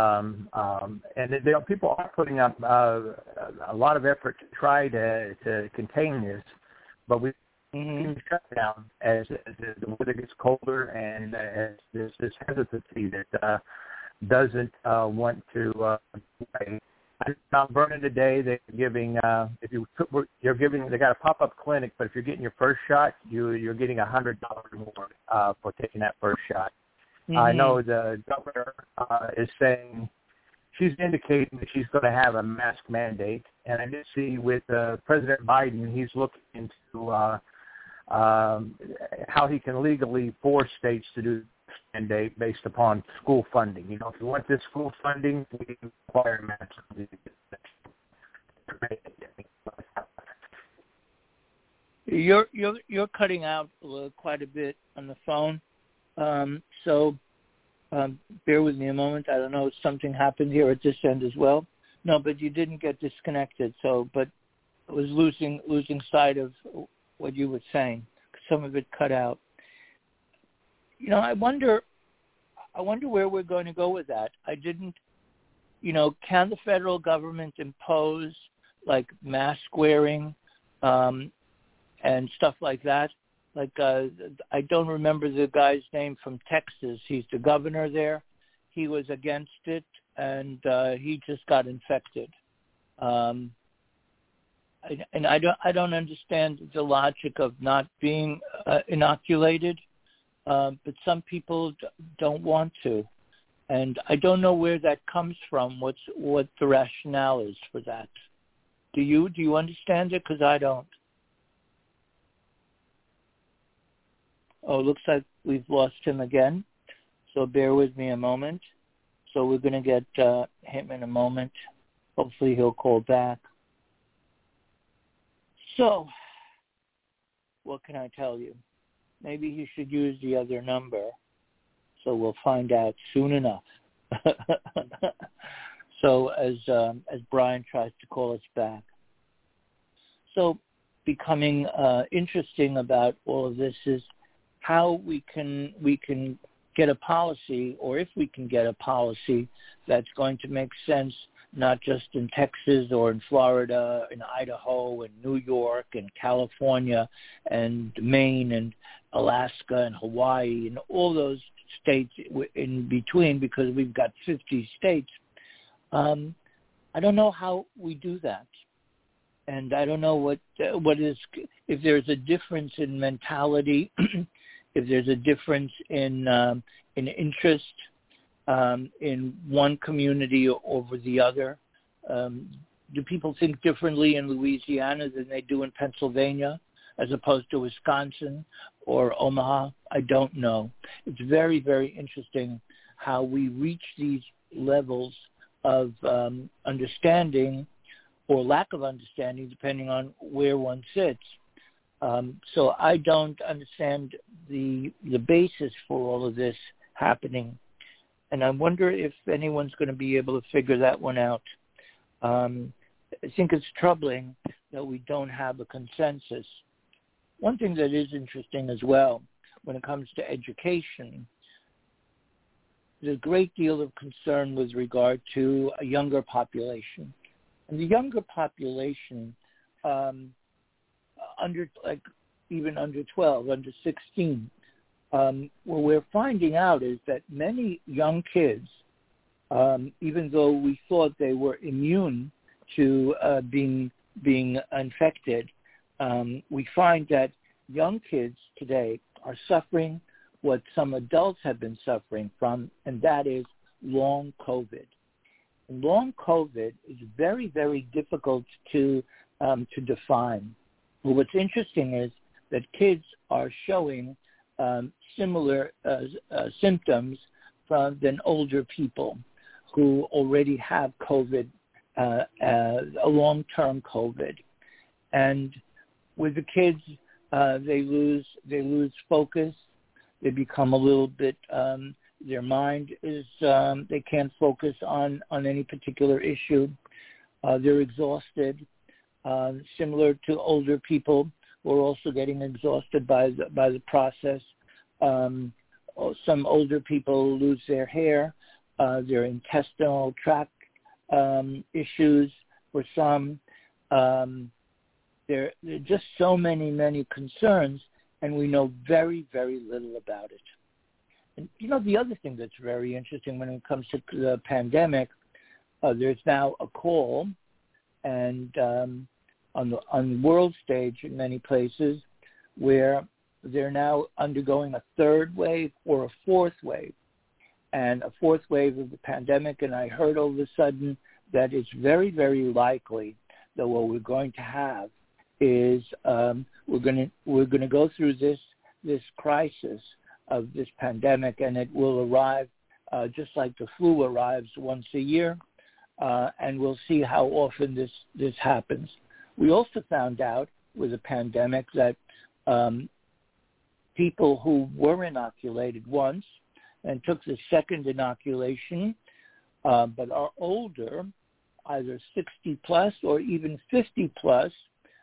people are putting up a lot of effort to try to contain this, but we can shut down as the weather gets colder and as there's this hesitancy that doesn't want to. Mount Vernon today, they're giving they got a pop-up clinic, but if you're getting your first shot, you're getting $100 more for taking that first shot. I know the governor is saying she's indicating that she's going to have a mask mandate, and I did see with President Biden, he's looking into how he can legally force states to do mandate based upon school funding. You know, if you want this school funding, we require masks. You're cutting out quite a bit on the phone, so bear with me a moment. I don't know if something happened here at this end as well. No, but you didn't get disconnected. But I was losing sight of what you were saying. Some of it cut out. You know, I wonder where we're going to go with that. I didn't, can the federal government impose like mask wearing and stuff like that? Like, I don't remember the guy's name from Texas. He's the governor there. He was against it, and he just got infected. And I don't understand the logic of not being inoculated. But some people don't want to, and I don't know where that comes from. What the rationale is for that? Do you understand it? Because I don't. Oh, it looks like we've lost him again. So bear with me a moment. So we're going to get him in a moment. Hopefully he'll call back. So, what can I tell you? Maybe he should use the other number, so we'll find out soon enough. So as Brian tries to call us back. So becoming interesting about all of this is how we can get a policy, or if we can get a policy that's going to make sense, not just in Texas or in Florida, in Idaho, and New York, and California, and Maine, and Alaska, and Hawaii, and all those states in between, because we've got 50 states. I don't know how we do that. And I don't know what is, if there's a difference in mentality, if there's a difference in interest in one community over the other. Do people think differently in Louisiana than they do in Pennsylvania, as opposed to Wisconsin or Omaha? I don't know. It's very, very interesting how we reach these levels of understanding or lack of understanding, depending on where one sits. So I don't understand the basis for all of this happening. And I wonder if anyone's going to be able to figure that one out. I think it's troubling that we don't have a consensus. One thing that is interesting as well, when it comes to education, there's a great deal of concern with regard to a younger population. And the younger population, even under 12, under 16, what we're finding out is that many young kids, even though we thought they were immune to being infected, we find that young kids today are suffering what some adults have been suffering from, and that is long COVID. And long COVID is very, very difficult to define. But what's interesting is that kids are showing similar symptoms than older people who already have COVID, a long-term COVID. And with the kids, they lose focus. They become a little bit, their mind is, they can't focus on any particular issue. They're exhausted, similar to older people who are also getting exhausted by the process. some older people lose their hair, their intestinal tract issues for some. There are just so many concerns, and we know very, very little about it. And, the other thing that's very interesting when it comes to the pandemic, there's now a call, and on the world stage in many places, where they're now undergoing a third wave or a fourth wave, and a fourth wave of the pandemic. And I heard all of a sudden that it's very, very likely that what we're going to have is we're going to go through this crisis of this pandemic, and it will arrive just like the flu arrives once a year, and we'll see how often this happens. We also found out with the pandemic that people who were inoculated once and took the second inoculation, but are older, either 60 plus or even 50 plus,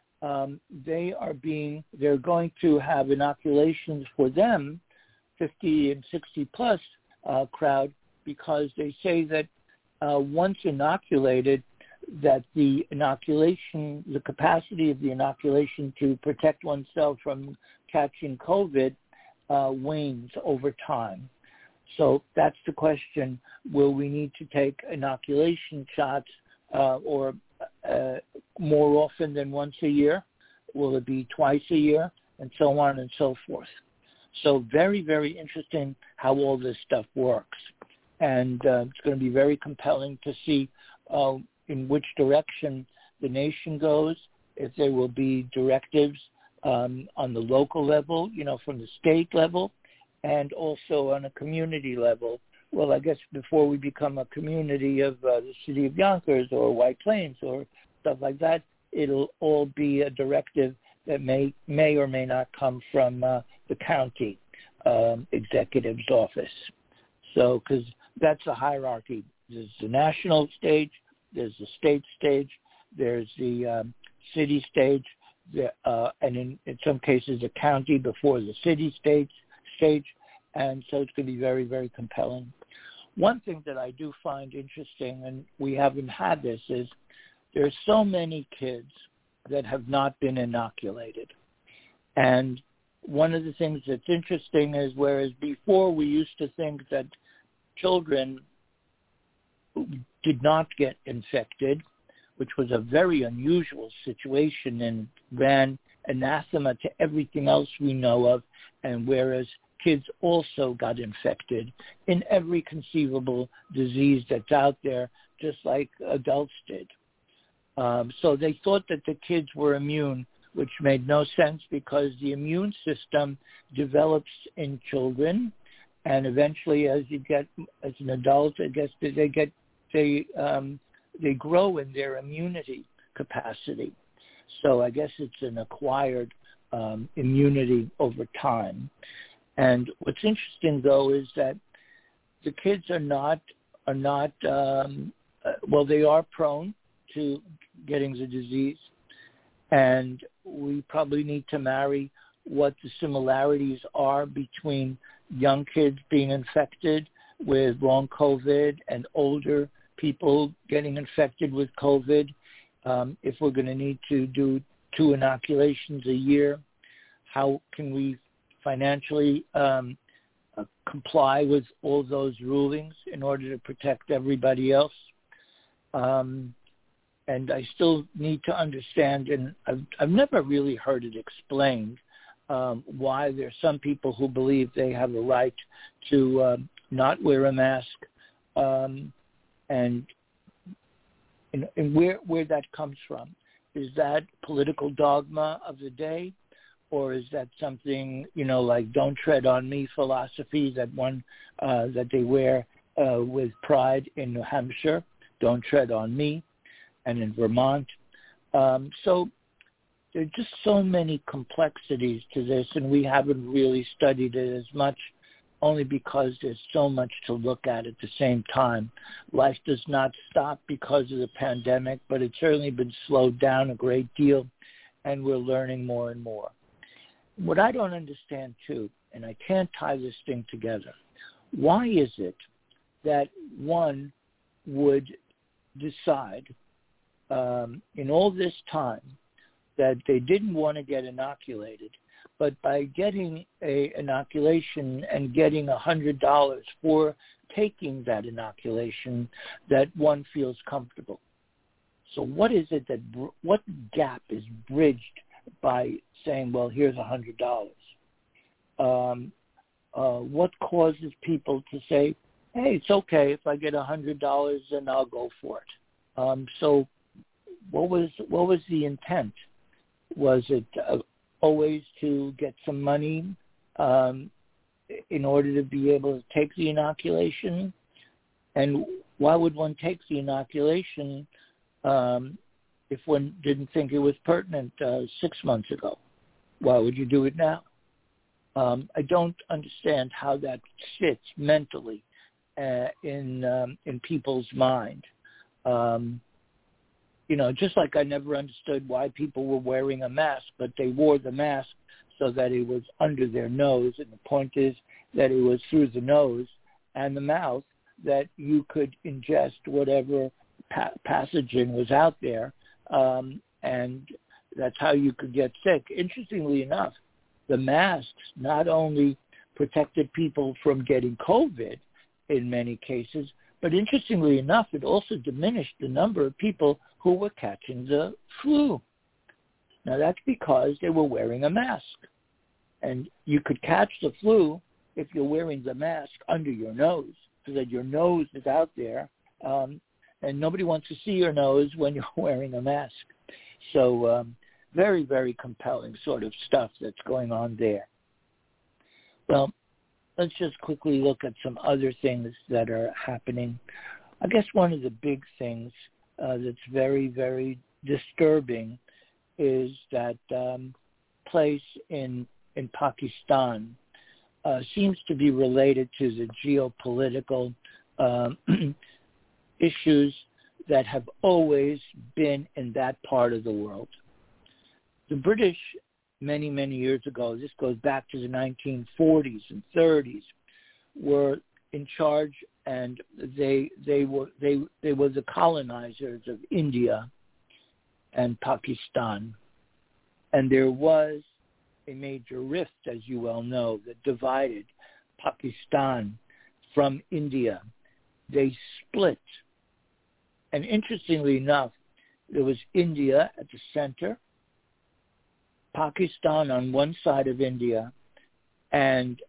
they're going to have inoculations for them, 50 and 60 plus crowd, because they say that once inoculated, that the capacity of the inoculation to protect oneself from catching COVID wanes over time. So that's the question: will we need to take inoculation shots or more often than once a year? Will it be twice a year? And so on and so forth. So very, very interesting how all this stuff works. And it's going to be very compelling to see in which direction the nation goes, if there will be directives on the local level, from the state level, and also on a community level. Well, I guess before we become a community of the city of Yonkers or White Plains or stuff like that, it'll all be a directive that may or may not come from the county executive's office. So, because that's a hierarchy. There's the national stage, there's the state stage, there's the city stage, and in some cases the county before the city stage, and so it's going to be very, very compelling. One thing that I do find interesting, and we haven't had this, is there's so many kids that have not been inoculated. And one of the things that's interesting is, whereas before we used to think that children did not get infected, which was a very unusual situation and ran anathema to everything else we know of, and whereas kids also got infected in every conceivable disease that's out there, just like adults did. So they thought that the kids were immune, which made no sense, because the immune system develops in children, and eventually, as an adult, I guess they grow in their immunity capacity. So I guess it's an acquired immunity over time. And what's interesting, though, is that the kids are not they are prone to getting the disease, and we probably need to marry what the similarities are between young kids being infected with long COVID and older people getting infected with COVID. If we're going to need to do 2 inoculations a year, how can we financially comply with all those rulings in order to protect everybody else? And I still need to understand, and I've never really heard it explained, why there's some people who believe they have a right to not wear a mask, and where that comes from. Is that political dogma of the day, or is that something, like "don't tread on me" philosophy that they wear with pride in New Hampshire, "don't tread on me," and in Vermont. So there are just so many complexities to this, and we haven't really studied it as much, only because there's so much to look at the same time. Life does not stop because of the pandemic, but it's certainly been slowed down a great deal, and we're learning more and more. What I don't understand, too, and I can't tie this thing together. Why is it that one would decide in all this time that they didn't want to get inoculated, but by getting a inoculation and getting $100 for taking that inoculation, that one feels comfortable? So what is it what gap is bridged by saying, well, here's $100? What causes people to say, hey, it's okay if I get $100, then I'll go for it? So what was the intent? Was it always to get some money in order to be able to take the inoculation? And why would one take the inoculation if one didn't think it was pertinent 6 months ago? Why would you do it now? I don't understand how that sits mentally in people's mind. Just like I never understood why people were wearing a mask, but they wore the mask so that it was under their nose. And the point is that it was through the nose and the mouth that you could ingest whatever pathogen was out there, and that's how you could get sick. Interestingly enough, the masks not only protected people from getting COVID in many cases, but interestingly enough, it also diminished the number of people who were catching the flu. Now, that's because they were wearing a mask. And you could catch the flu if you're wearing the mask under your nose, so that your nose is out there, and nobody wants to see your nose when you're wearing a mask. So very, very compelling sort of stuff that's going on there. Well, let's just quickly look at some other things that are happening. I guess one of the big things that's very, very disturbing is that place in Pakistan seems to be related to the geopolitical issues that have always been in that part of the world. The British, many, many years ago, this goes back to the 1940s and 30s, were in charge, and they were the colonizers of India and Pakistan. And there was a major rift, as you well know, that divided Pakistan from India. They split. And interestingly enough, there was India at the center, Pakistan on one side of India, and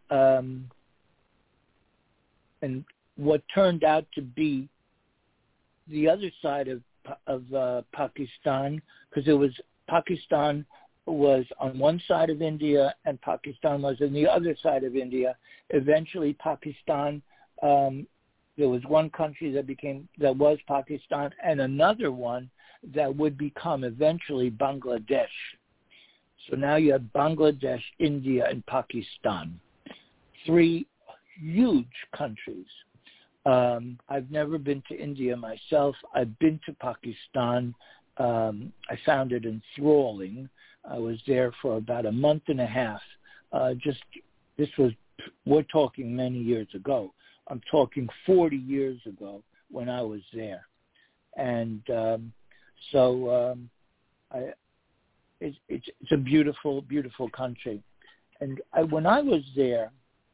what turned out to be the other side of Pakistan, because it was Pakistan was on one side of India and Pakistan was on the other side of India. Eventually, Pakistan, there was one country that was Pakistan, and another one that would become eventually Bangladesh. So now you have Bangladesh, India, and Pakistan, three huge countries. I've never been to India myself. I've been to Pakistan. I found it enthralling. I was there for about a month and a half. We're talking many years ago. I'm talking 40 years ago when I was there. And it's a beautiful, beautiful country. And when I was there,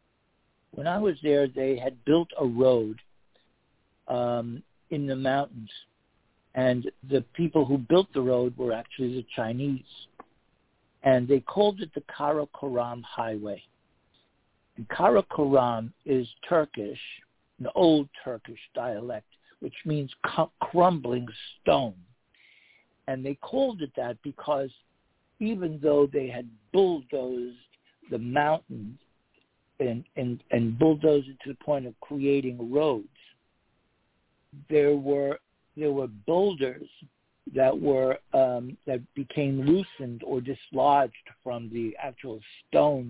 they had built a road in the mountains. And the people who built the road were actually the Chinese. And they called it the Karakoram Highway. And Karakoram is Turkish, an old Turkish dialect, which means crumbling stone. And they called it that because even though they had bulldozed the mountains and bulldozed it to the point of creating roads, there were boulders that were that became loosened or dislodged from the actual stone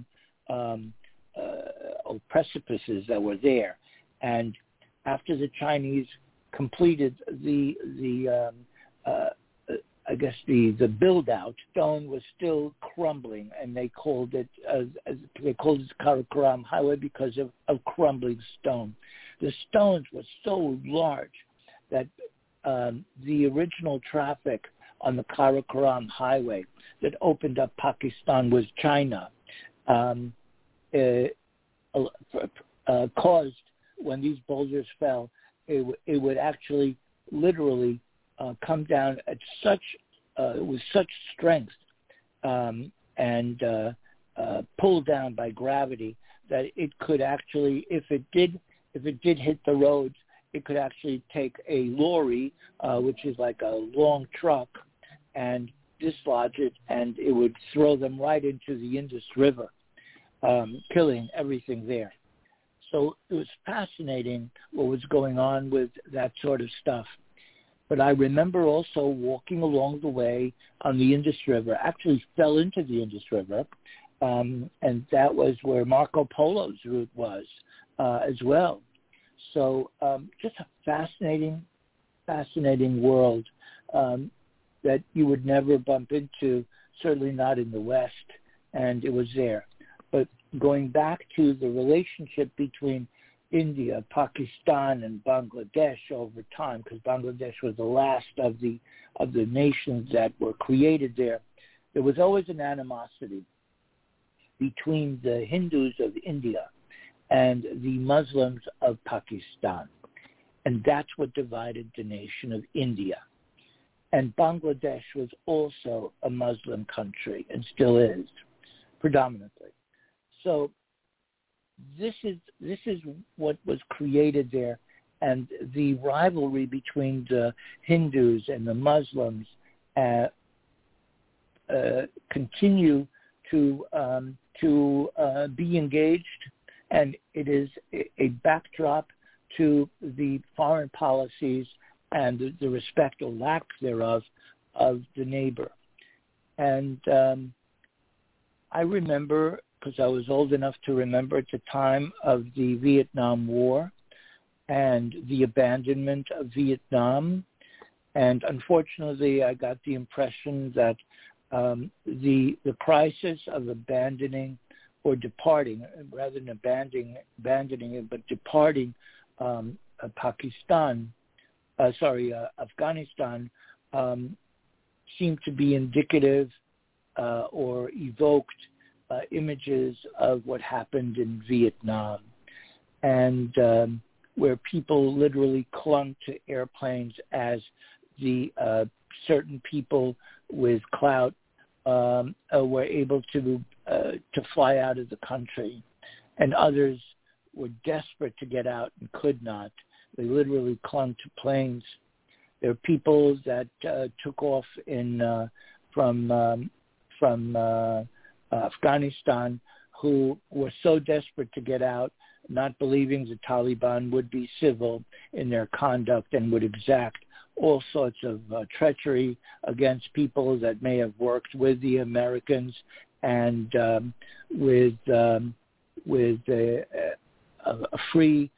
or precipices that were there. And after the Chinese completed the the build out stone was still crumbling, and they called it Karakoram Highway because of crumbling stone. The stones were so large that the original traffic on the Karakoram Highway that opened up Pakistan was China. Caused when these boulders fell, it would actually literally come down at with such strength and pulled down by gravity that it could actually, if it did hit the roads, it could actually take a lorry, which is like a long truck, and dislodge it, and it would throw them right into the Indus River, killing everything there. So it was fascinating what was going on with that sort of stuff. But I remember also walking along the way on the Indus River, actually fell into the Indus River, and that was where Marco Polo's route was as well. So just a fascinating world that you would never bump into, certainly not in the West, and it was there. But going back to the relationship between India, Pakistan, and Bangladesh over time, because Bangladesh was the last of the nations that were created there, there was always an animosity between the Hindus of India and the Muslims of Pakistan. And that's what divided the nation of India. And Bangladesh was also a Muslim country and still is, predominantly. So this is what was created there, and the rivalry between the Hindus and the Muslims continue to be engaged, and it is a backdrop to the foreign policies and the respect or lack thereof of the neighbor. And I remember, because I was old enough to remember at the time of the Vietnam War and the abandonment of Vietnam. And unfortunately, I got the impression that the crisis of abandoning or departing, rather than abandoning it, but departing Afghanistan seemed to be indicative or evoked images of what happened in Vietnam, and where people literally clung to airplanes as the certain people with clout were able to fly out of the country, and others were desperate to get out and could not. They literally clung to planes. There are people that took off from Afghanistan who were so desperate to get out, not believing the Taliban would be civil in their conduct and would exact all sorts of treachery against people that may have worked with the Americans and with a free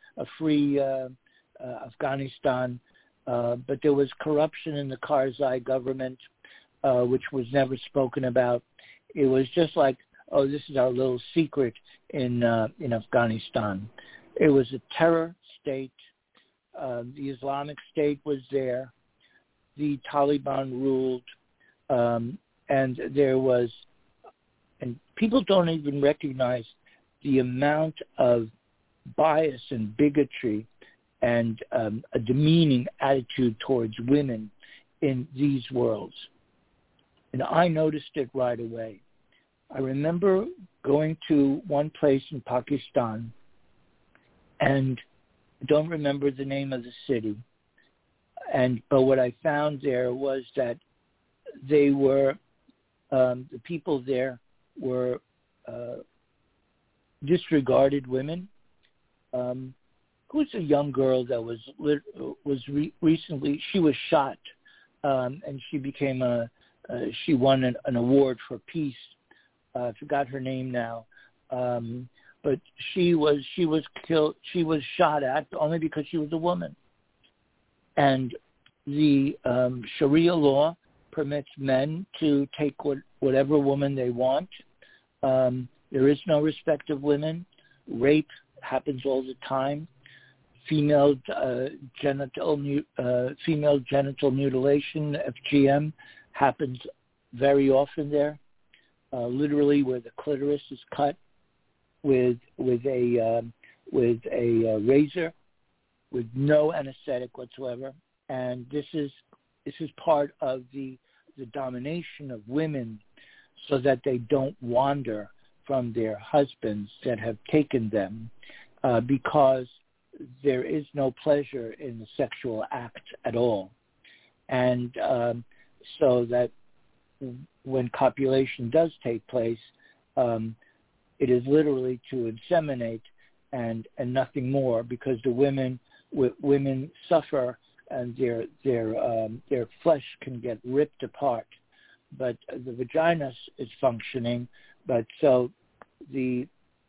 Afghanistan. But there was corruption in the Karzai government, which was never spoken about. It was just like, oh, this is our little secret in Afghanistan. It was a terror state. The Islamic State was there. The Taliban ruled, and there was, and people don't even recognize the amount of bias and bigotry and a demeaning attitude towards women in these worlds. And I noticed it right away. I remember going to one place in Pakistan, and I don't remember the name of the city. But what I found there was that they were, the people there were disregarded women. Who's a young girl that recently, she was shot, and she became she won an award for peace. I forgot her name now, but she was killed. She was shot at only because she was a woman, and the Sharia law permits men to take whatever woman they want. There is no respect of women. Rape happens all the time. Female genital mutilation, FGM, happens very often there. Literally, where the clitoris is cut with a razor, with no anesthetic whatsoever, and this is part of the domination of women, so that they don't wander from their husbands that have taken them, because there is no pleasure in the sexual act at all, and so that when copulation does take place, it is literally to inseminate and nothing more, because the women suffer and their flesh can get ripped apart, but the vagina is functioning. But so the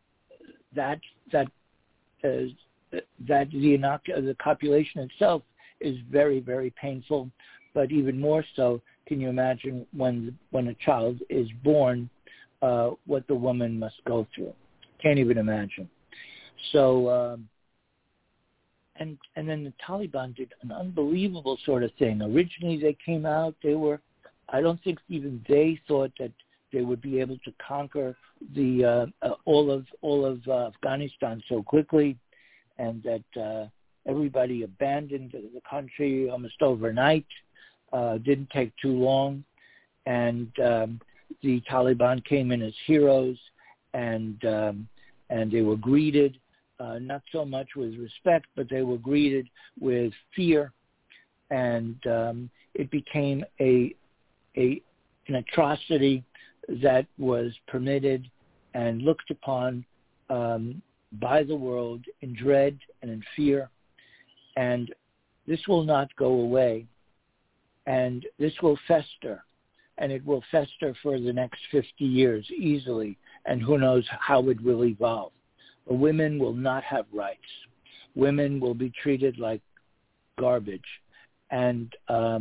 copulation itself is very, very painful. But even more so, can you imagine when a child is born, what the woman must go through? Can't even imagine. So, and then the Taliban did an unbelievable sort of thing. Originally, they came out. I don't think even they thought that they would be able to conquer the all of Afghanistan so quickly, and that everybody abandoned the country almost overnight. Didn't take too long, and the Taliban came in as heroes, and they were greeted not so much with respect, but they were greeted with fear, and it became an atrocity that was permitted and looked upon by the world in dread and in fear, and this will not go away. And this will fester, and it will fester for the next 50 years easily, and who knows how it will evolve. But women will not have rights. Women will be treated like garbage, and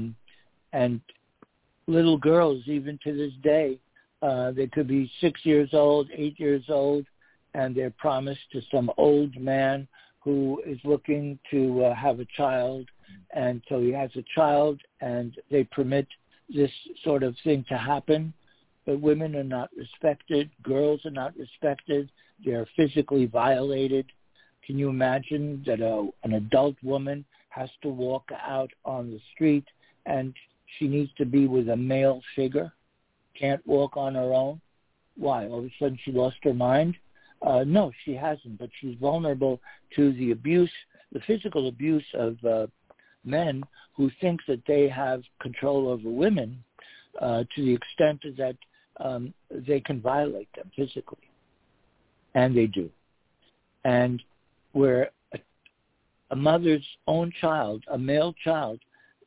little girls, even to this day, they could be 6 years old, 8 years old, and they're promised to some old man who is looking to have a child. And so he has a child, and they permit this sort of thing to happen. But women are not respected. Girls are not respected. They're physically violated. Can you imagine that an adult woman has to walk out on the street and she needs to be with a male figure? Can't walk on her own? Why? All of a sudden she lost her mind? No, she hasn't, but she's vulnerable to the abuse, the physical abuse of men who think that they have control over women to the extent that they can violate them physically. And they do. And where a mother's own child, a male child,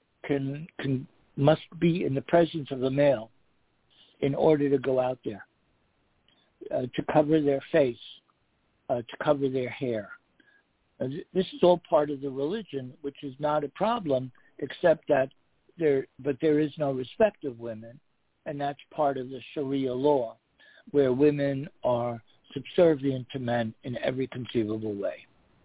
must be in the presence of a male in order to go out there, to cover their face, to cover their hair. This is all part of the religion, which is not a problem, except that there is no respect of women, and that's part of the Sharia law, where women are subservient to men in every conceivable way.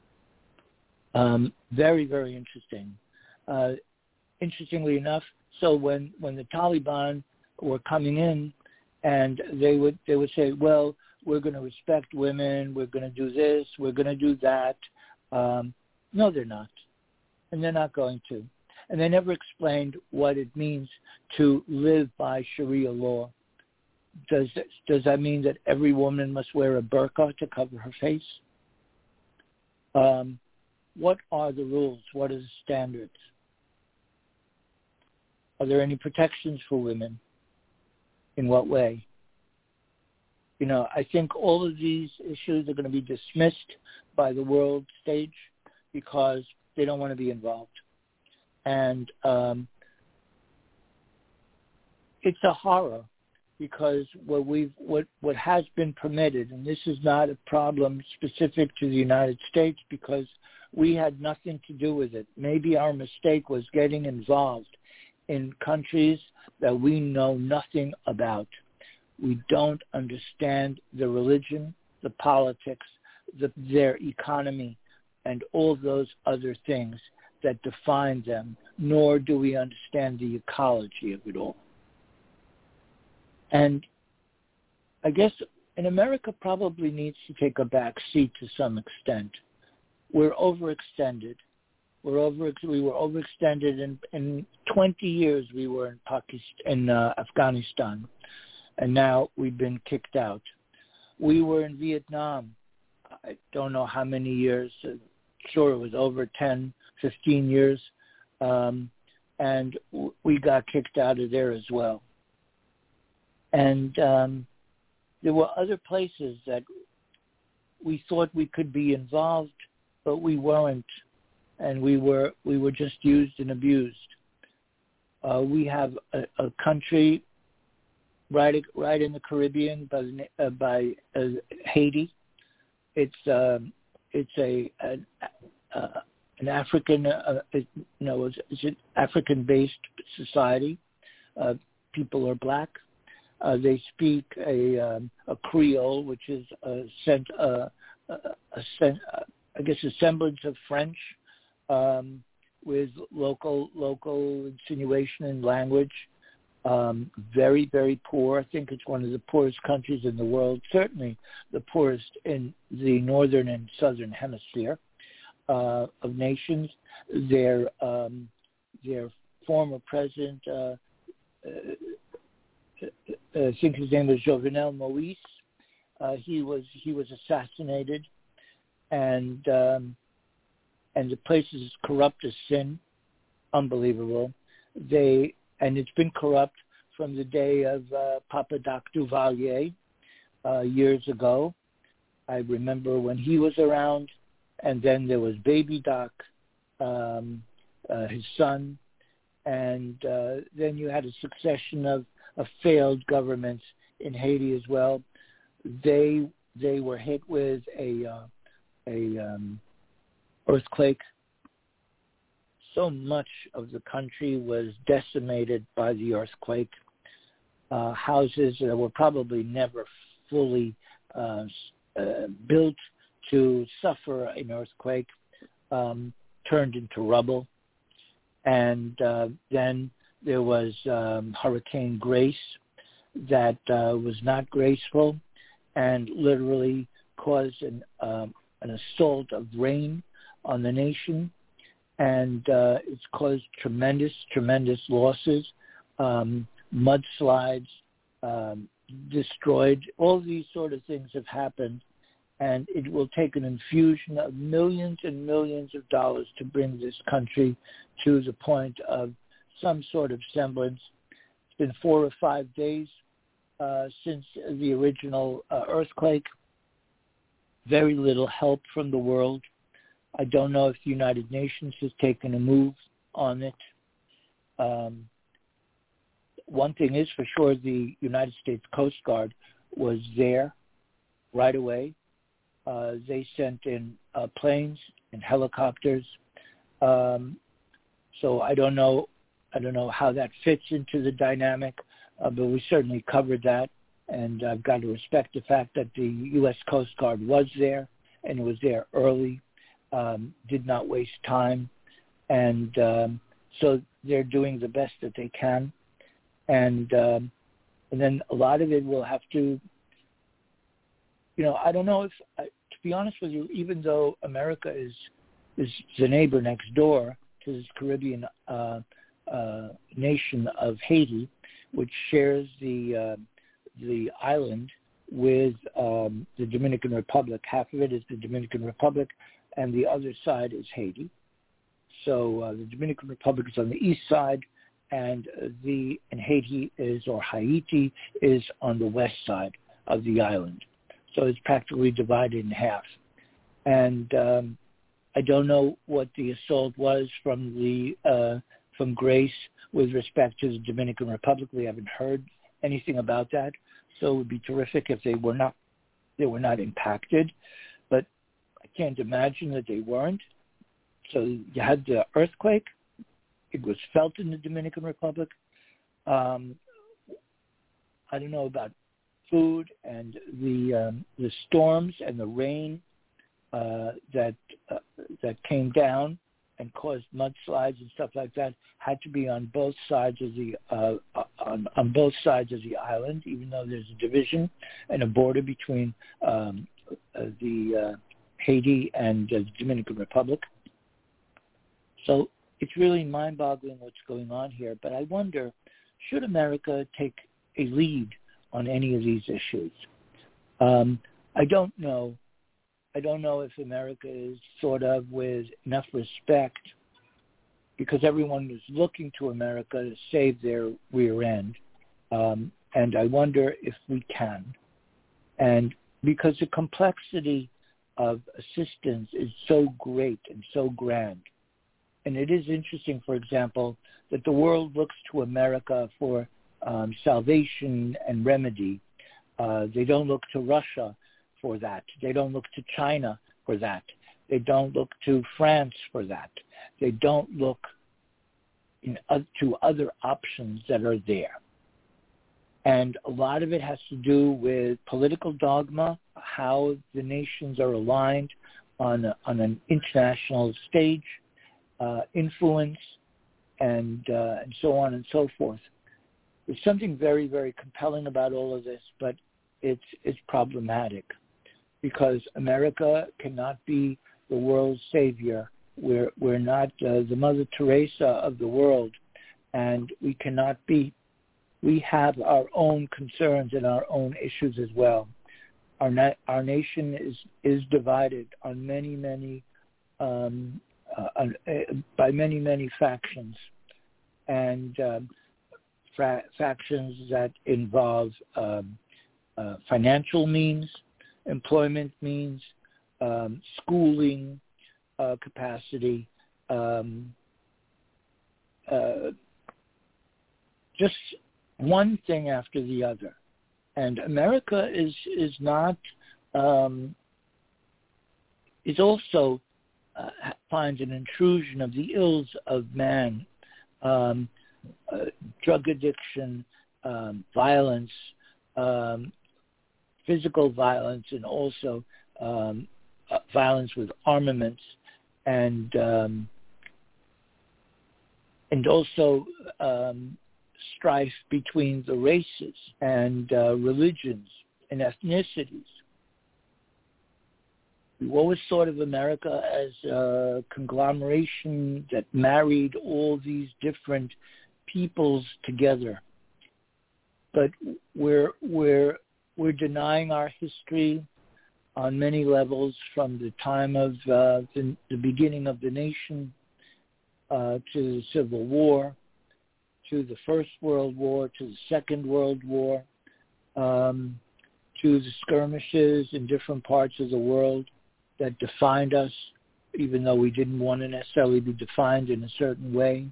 Very, very interesting. Interestingly enough, so when the Taliban were coming in, and they would say, well, we're going to respect women, we're going to do this, we're going to do that. No, they're not. And they're not going to. And they never explained what it means to live by Sharia law. Does that mean that every woman must wear a burqa to cover her face? What are the rules? What are the standards? Are there any protections for women? In what way? You know, I think all of these issues are going to be dismissed by the world stage because they don't want to be involved. And it's a horror because what has been permitted, and this is not a problem specific to the United States because we had nothing to do with it. Maybe our mistake was getting involved in countries that we know nothing about. We don't understand the religion, the politics, their economy, and all those other things that define them, nor do we understand the ecology of it all. And I guess in America probably needs to take a back seat to some extent. We're overextended. We were overextended in 20 years. We were in Pakistan, in Afghanistan, and now we've been kicked out. We were in Vietnam. I don't know how many years. Sure, it was over 10, 15 years, and we got kicked out of there as well. And there were other places that we thought we could be involved, but we weren't, and we were just used and abused. We have a country right in the Caribbean by Haiti. It's an African, it's an African-based society. People are black. They speak a Creole, which is a semblance of French, with local insinuation in language. Very, very poor. I think it's one of the poorest countries in the world, certainly the poorest in the northern and southern hemisphere of nations. Their former president, I think his name was Jovenel Moïse. He was assassinated, and the place is corrupt as sin, unbelievable. And it's been corrupt from the day of Papa Doc Duvalier years ago. I remember when he was around, and then there was Baby Doc, his son, and then you had a succession of failed governments in Haiti as well. They were hit with a earthquake. So much of the country was decimated by the earthquake. Houses that were probably never fully built to suffer an earthquake turned into rubble. And then there was Hurricane Grace that was not graceful and literally caused an assault of rain on the nation. And it's caused tremendous losses, mudslides, destroyed. All these sort of things have happened, and it will take an infusion of millions and millions of dollars to bring this country to the point of some sort of semblance. It's been 4 or 5 days since the original earthquake. Very little help from the world. I don't know if the United Nations has taken a move on it. One thing is for sure, the United States Coast Guard was there right away. They sent in planes and helicopters. So I don't know how that fits into the dynamic, but we certainly covered that. And I've got to respect the fact that the U.S. Coast Guard was there, and it was there early. Did not waste time, and so they're doing the best that they can, and then a lot of it will have to, I don't know if, to be honest with you, even though America is the neighbor next door to this Caribbean nation of Haiti, which shares the island with the Dominican Republic. Half of it is the Dominican Republic, and the other side is Haiti. So the Dominican Republic is on the east side, and Haiti is on the west side of the island. So it's practically divided in half. And I don't know what the assault was from Grace with respect to the Dominican Republic. We haven't heard anything about that. So it would be terrific if they were not impacted. But I can't imagine that they weren't. So you had the earthquake, It was felt in the Dominican Republic. I don't know about food and the storms and the rain that came down and caused mudslides and stuff like that had to be on both sides of the on both sides of the island, even though there's a division and a border between the Haiti and the Dominican Republic. So it's really mind-boggling what's going on here. But I wonder, should America take a lead on any of these issues? I don't know. I don't know if America is sort of with enough respect, because everyone is looking to America to save their rear end. And I wonder if we can. And because the complexity of assistance is so great and so grand. And it is interesting, for example, that the world looks to America for salvation and remedy. They don't look to Russia for that. They don't look to China for that. They don't look to France for that. They don't look to other options that are there. And a lot of it has to do with political dogma, how the nations are aligned on an international stage, influence, and so on and so forth. There's something very, very compelling about all of this, but it's problematic, because America cannot be the world's savior. We're not the Mother Teresa of the world, and we cannot be. We have our own concerns and our own issues as well. Our nation is divided on many by many factions, and factions that involve financial means, employment means, schooling capacity, just one thing after the other. And America is not is also finds an intrusion of the ills of man, drug addiction, violence, physical violence, and also violence with armaments, and also strife between the races and religions and ethnicities. We always thought of America as a conglomeration that married all these different peoples together, but we're denying our history on many levels, from the time of the beginning of the nation to the Civil War, to the First World War, to the Second World War, to the skirmishes in different parts of the world that defined us, even though we didn't want to necessarily be defined in a certain way.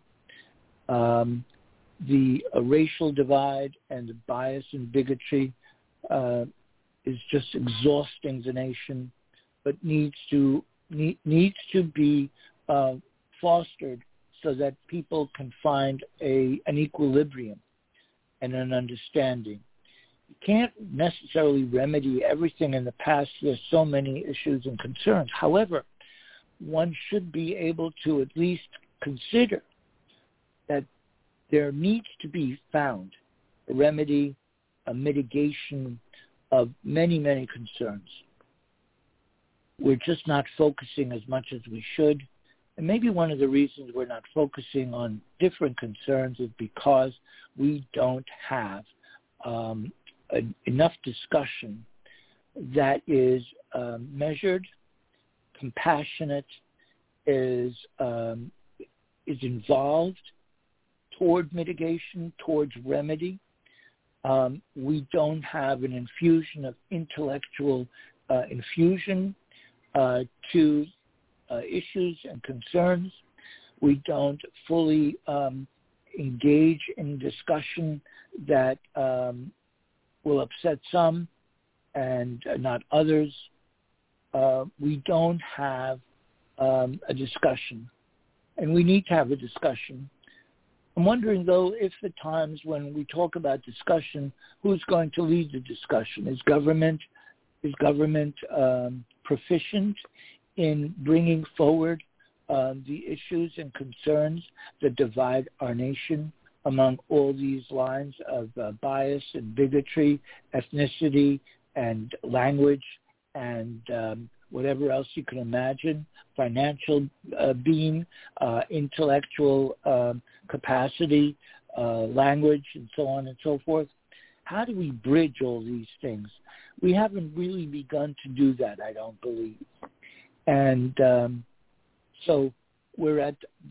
The racial divide and the bias and bigotry is just exhausting the nation, but needs to be fostered so that people can find an equilibrium and an understanding. You can't necessarily remedy everything in the past. There's so many issues and concerns. However, one should be able to at least consider that there needs to be found a remedy, a mitigation of many concerns. We're just not focusing as much as we should. And maybe one of the reasons we're not focusing on different concerns is because we don't have enough discussion that is measured, compassionate, is involved toward mitigation, towards remedy. We don't have an infusion of intellectual infusion to issues and concerns. We don't fully engage in discussion that will upset some and not others. We don't have a discussion, and we need to have a discussion. I'm wondering, though, if at times when we talk about discussion, who's going to lead the discussion? Is government proficient in bringing forward the issues and concerns that divide our nation among all these lines of bias and bigotry, ethnicity and language and whatever else you can imagine, financial being, intellectual capacity, language, and so on and so forth? How do we bridge all these things? We haven't really begun to do that, I don't believe. And so we're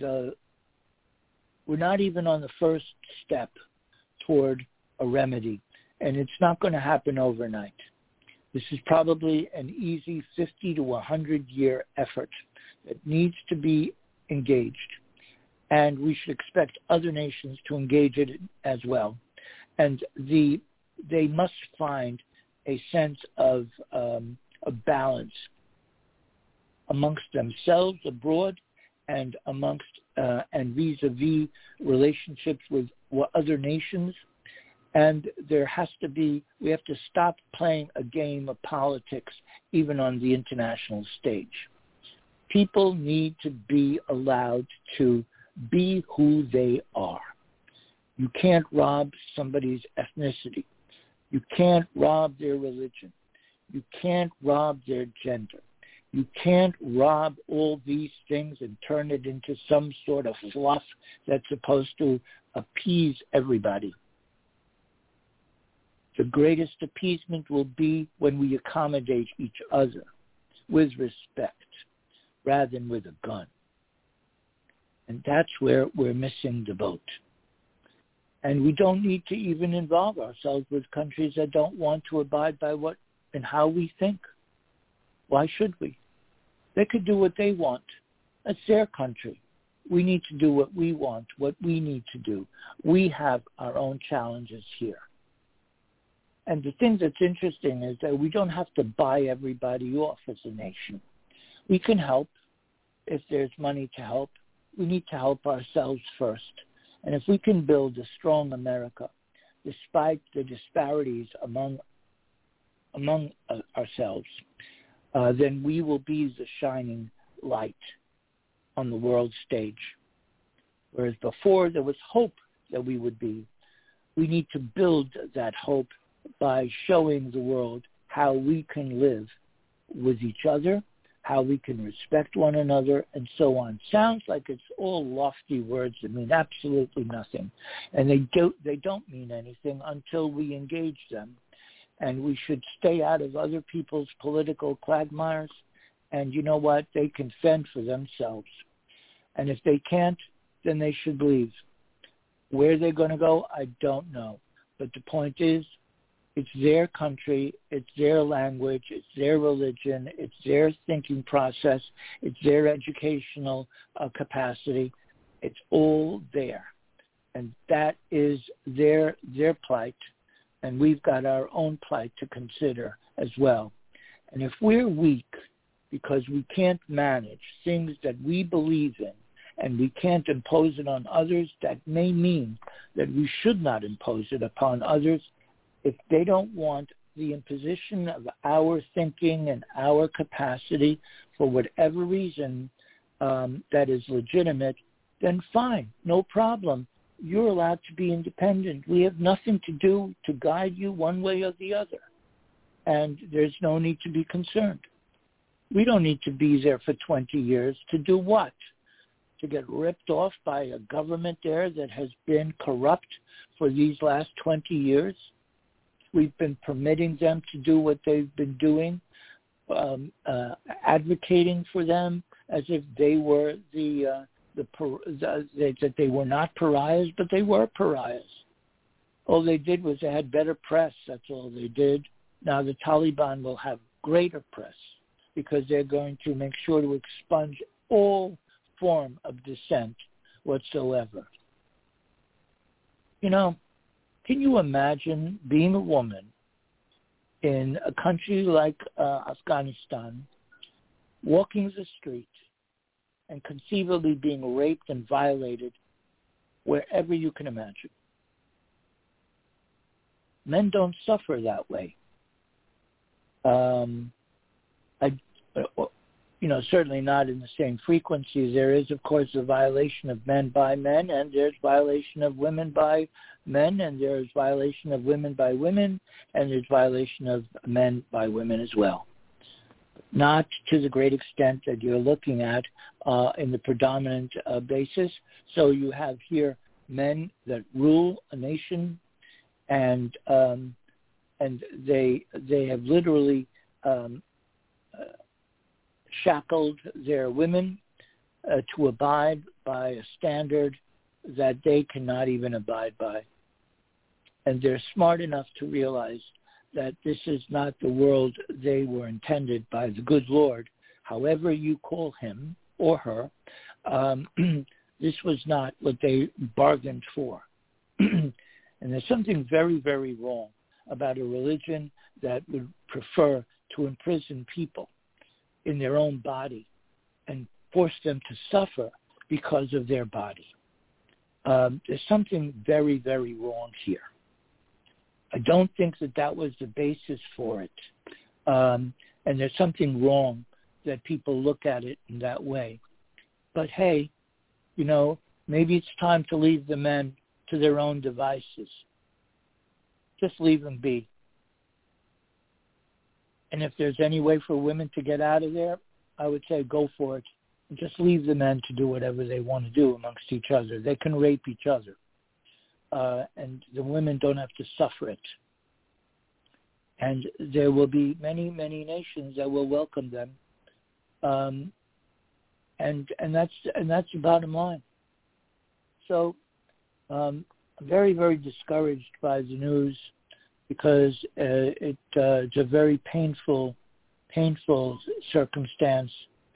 not even on the first step toward a remedy, and it's not going to happen overnight. This is probably an easy 50 to 100-year effort that needs to be engaged, and we should expect other nations to engage it as well. And they must find a sense of a balance amongst themselves abroad and amongst and vis-a-vis relationships with other nations. And we have to stop playing a game of politics even on the international stage. People need to be allowed to be who they are. You can't rob somebody's ethnicity. You can't rob their religion. You can't rob their gender. You can't rob all these things and turn it into some sort of fluff that's supposed to appease everybody. The greatest appeasement will be when we accommodate each other with respect rather than with a gun. And that's where we're missing the boat. And we don't need to even involve ourselves with countries that don't want to abide by what and how we think. Why should we? They could do what they want. That's their country. We need to do what we want, what we need to do. We have our own challenges here. And the thing that's interesting is that we don't have to buy everybody off as a nation. We can help if there's money to help. We need to help ourselves first. And if we can build a strong America, despite the disparities among ourselves, then we will be the shining light on the world stage. Whereas before there was hope that we would be. We need to build that hope by showing the world how we can live with each other, how we can respect one another, and so on. Sounds like it's all lofty words that mean absolutely nothing. And they don't mean anything until we engage them. And we should stay out of other people's political quagmires. And you know what? They can fend for themselves. And if they can't, then they should leave. Where they're going to go, I don't know. But the point is, it's their country, it's their language, it's their religion, it's their thinking process, it's their educational capacity. It's all there. And that is their plight. And we've got our own plight to consider as well. And if we're weak because we can't manage things that we believe in and we can't impose it on others, that may mean that we should not impose it upon others. If they don't want the imposition of our thinking and our capacity for whatever reason that is legitimate, then fine, no problem. You're allowed to be independent. We have nothing to do to guide you one way or the other. And there's no need to be concerned. We don't need to be there for 20 years. To do what? To get ripped off by a government there that has been corrupt for these last 20 years? We've been permitting them to do what they've been doing, advocating for them as if they were that they were not pariahs, but they were pariahs. All they did was they had better press. That's all they did. Now the Taliban will have greater press because they're going to make sure to expunge all form of dissent whatsoever. You know, can you imagine being a woman in a country like Afghanistan, walking the street and conceivably being raped and violated wherever you can imagine. Men don't suffer that way. Certainly not in the same frequencies. There is, of course, a violation of men by men, and there's violation of women by men, and there's violation of women by women, and there's violation of men by women as well. Not to the great extent that you're looking at in the predominant basis. So you have here men that rule a nation, and they have literally shackled their women to abide by a standard that they cannot even abide by. And they're smart enough to realize that this is not the world they were intended by the good Lord, however you call him or her. This was not what they bargained for. And there's something very, very wrong about a religion that would prefer to imprison people in their own body and force them to suffer because of their body. There's something very, very wrong here. I don't think that was the basis for it. And there's something wrong that people look at it in that way. But hey, maybe it's time to leave the men to their own devices. Just leave them be. And if there's any way for women to get out of there, I would say go for it. And just leave the men to do whatever they want to do amongst each other. They can rape each other. And the women don't have to suffer it. And there will be many, many nations that will welcome them. And that's the bottom line. So I'm very, very discouraged by the news because it's a very painful circumstance.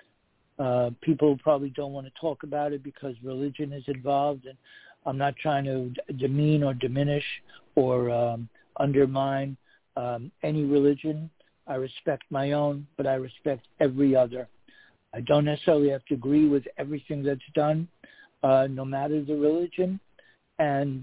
People probably don't want to talk about it because religion is involved, and I'm not trying to demean or diminish or undermine any religion. I respect my own, but I respect every other. I don't necessarily have to agree with everything that's done, no matter the religion, and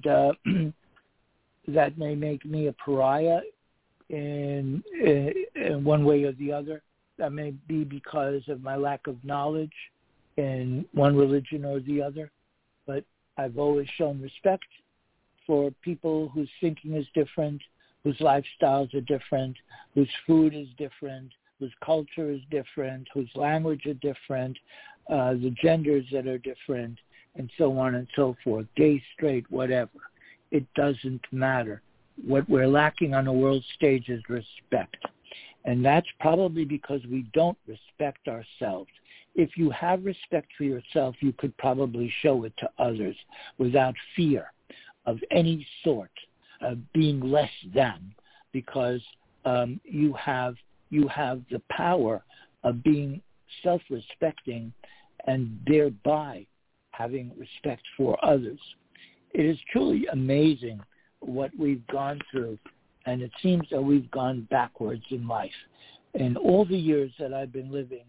that may make me a pariah in one way or the other. That may be because of my lack of knowledge in one religion or the other, but I've always shown respect for people whose thinking is different, whose lifestyles are different, whose food is different, whose culture is different, whose language are different, the genders that are different, and so on and so forth, gay, straight, whatever. It doesn't matter. What we're lacking on the world stage is respect. And that's probably because we don't respect ourselves. If you have respect for yourself, you could probably show it to others without fear of any sort of being less than, because you have the power of being self-respecting and thereby having respect for others. It is truly amazing what we've gone through, and it seems that we've gone backwards in life. In all the years that I've been living,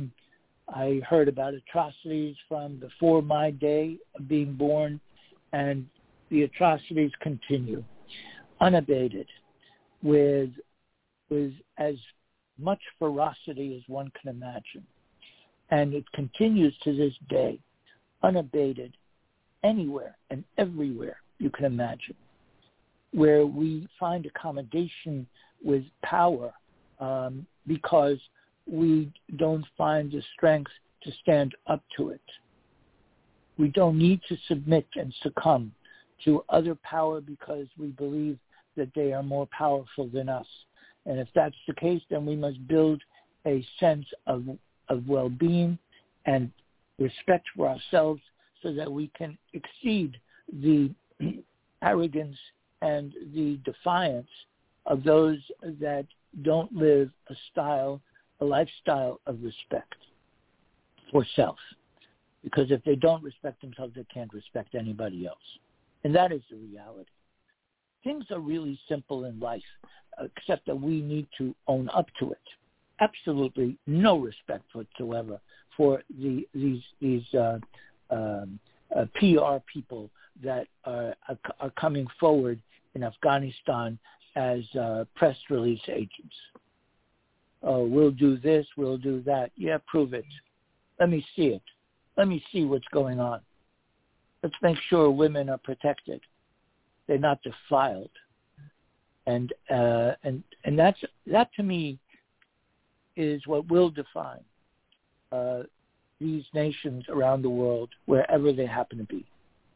I heard about atrocities from before my day of being born, and the atrocities continue unabated with as much ferocity as one can imagine. And it continues to this day, unabated, anywhere and everywhere you can imagine, where we find accommodation with power because we don't find the strength to stand up to it. We don't need to submit and succumb to other power because we believe that they are more powerful than us. And if that's the case, then we must build a sense of well-being and respect for ourselves so that we can exceed the arrogance and the defiance of those that don't live a lifestyle of respect for self. Because if they don't respect themselves, they can't respect anybody else. And that is the reality. Things are really simple in life, except that we need to own up to it. Absolutely no respect whatsoever for these PR people that are coming forward in Afghanistan as press release agents. Oh, we'll do this, we'll do that. Yeah, prove it. Let me see it. Let me see what's going on. Let's make sure women are protected. They're not defiled. And that to me is what will define these nations around the world, wherever they happen to be.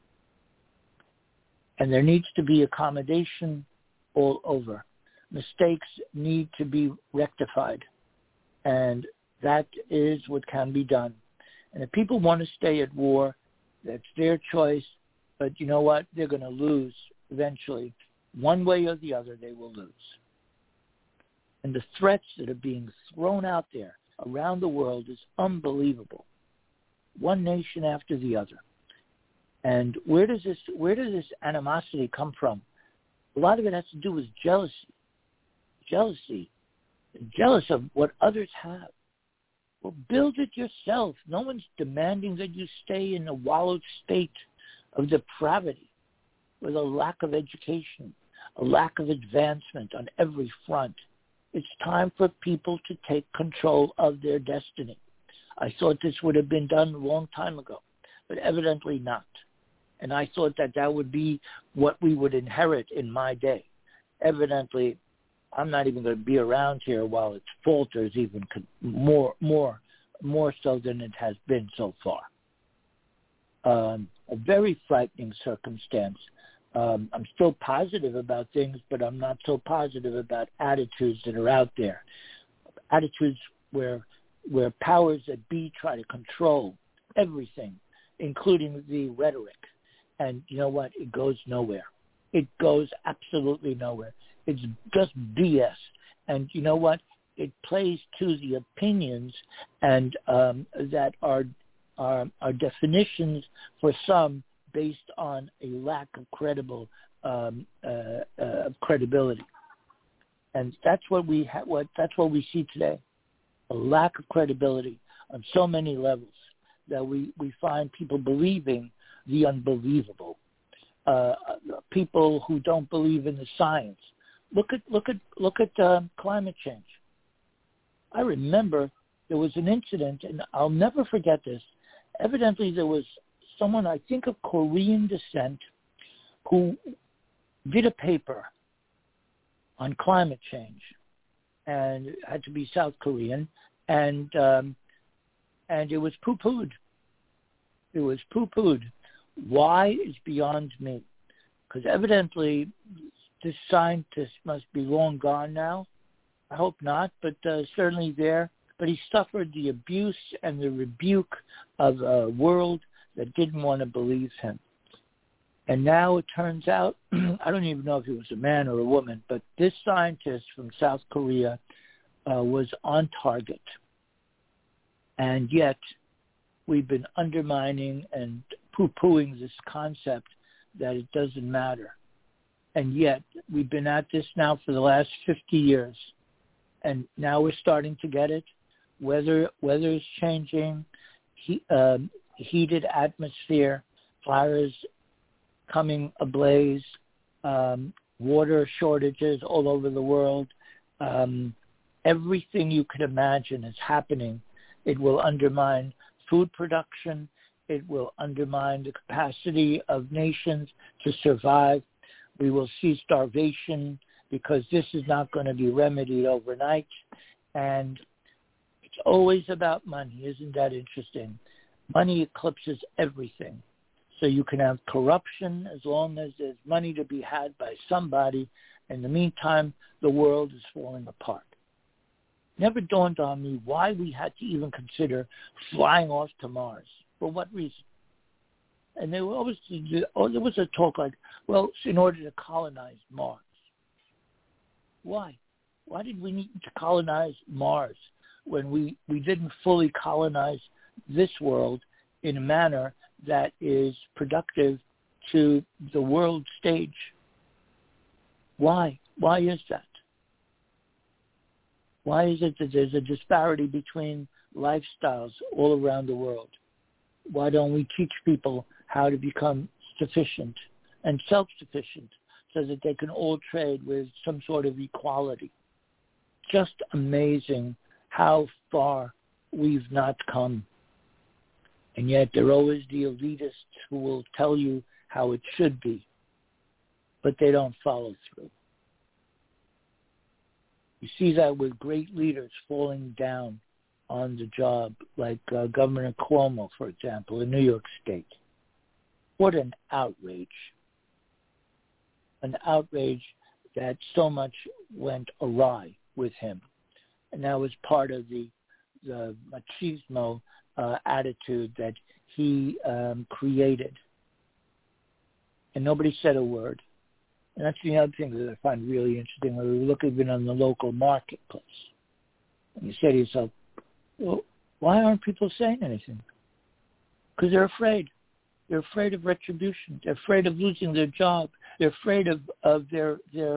And there needs to be accommodation all over. Mistakes need to be rectified. And that is what can be done. And if people want to stay at war, that's their choice. But you know what? They're going to lose eventually. One way or the other, they will lose. And the threats that are being thrown out there around the world is unbelievable. One nation after the other. And where does this animosity come from? A lot of it has to do with jealousy. Jealousy. Jealous of what others have. Well, build it yourself. No one's demanding that you stay in a wallowed state of depravity with a lack of education, a lack of advancement on every front. It's time for people to take control of their destiny. I thought this would have been done a long time ago, but evidently not. And I thought that would be what we would inherit in my day. Evidently, I'm not even going to be around here while it falters even more so than it has been so far. A very frightening circumstance. I'm still positive about things, but I'm not so positive about attitudes that are out there. Attitudes where powers that be try to control everything, including the rhetoric. And you know what? It goes nowhere. It goes absolutely nowhere. It's just BS. And you know what? It plays to the opinions and that are definitions for some based on a lack of credibility. And that's what we that's what we see today. A lack of credibility on so many levels that we find people believing the unbelievable. People who don't believe in the science. Look at climate change. I remember there was an incident, and I'll never forget this. Evidently, there was someone, I think of Korean descent, who did a paper on climate change, and it had to be South Korean, and it was poo-pooed. It was poo-pooed. Why is beyond me? Because evidently this scientist must be long gone now. I hope not, but certainly there. But he suffered the abuse and the rebuke of a world that didn't want to believe him. And now it turns out, I don't even know if he was a man or a woman, but this scientist from South Korea was on target. And yet we've been undermining and poo-pooing this concept that it doesn't matter. And yet we've been at this now for the last 50 years. And now we're starting to get it. Weather is changing, heated atmosphere, fires coming ablaze, water shortages all over the world. Everything you could imagine is happening. It will undermine food production. It will undermine the capacity of nations to survive. We will see starvation because this is not going to be remedied overnight. And it's always about money. Isn't that interesting? Money eclipses everything. So you can have corruption as long as there's money to be had by somebody. In the meantime, the world is falling apart. Never dawned on me why we had to even consider flying off to Mars. For what reason? And there was a talk like, well, it's in order to colonize Mars. Why? Why did we need to colonize Mars when we didn't fully colonize this world in a manner that is productive to the world stage? Why? Why is that? Why is it that there's a disparity between lifestyles all around the world? Why don't we teach people how to become sufficient and self-sufficient so that they can all trade with some sort of equality. Just amazing how far we've not come. And yet there are always the elitists who will tell you how it should be, but they don't follow through. You see that with great leaders falling down on the job, like Governor Cuomo, for example, in New York State. What an outrage. An outrage that so much went awry with him. And that was part of the machismo attitude that he created. And nobody said a word. And that's the other thing that I find really interesting when we look even on the local marketplace. And you say to yourself, well, why aren't people saying anything? Because they're afraid. They're afraid of retribution. They're afraid of losing their job. They're afraid of their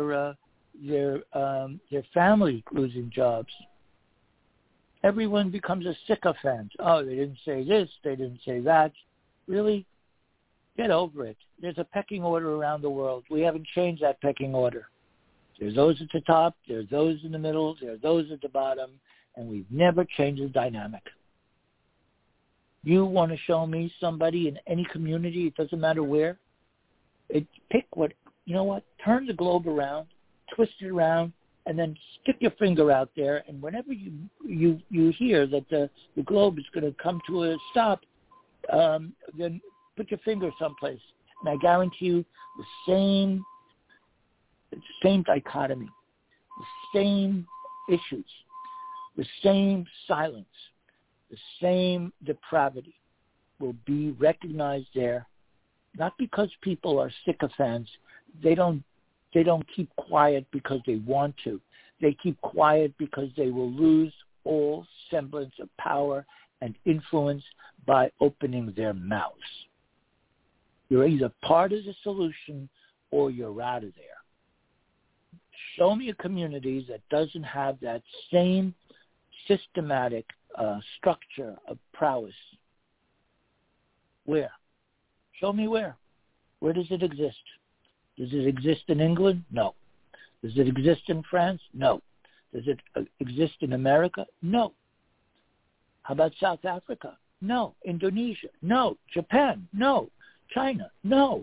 family losing jobs. Everyone becomes a sycophant. Oh, they didn't say this. They didn't say that. Really? Get over it. There's a pecking order around the world. We haven't changed that pecking order. There's those at the top. There's those in the middle. There's those at the bottom. And we've never changed the dynamic. You want to show me somebody in any community, it doesn't matter where, pick what, you know what, turn the globe around, twist it around, and then stick your finger out there, and whenever you hear that the globe is going to come to a stop, then put your finger someplace. And I guarantee you the same dichotomy, the same issues, the same silence, the same depravity will be recognized there, not because people are sycophants. They don't keep quiet because they want to. They keep quiet because they will lose all semblance of power and influence by opening their mouths. You're either part of the solution or you're out of there. Show me a community that doesn't have that same systematic structure of prowess. Where? Show me where. Where does it exist? Does it exist in England? No. Does it exist in France? No. Does it exist in America? No. How about South Africa? No. Indonesia? No. Japan? No. China? No.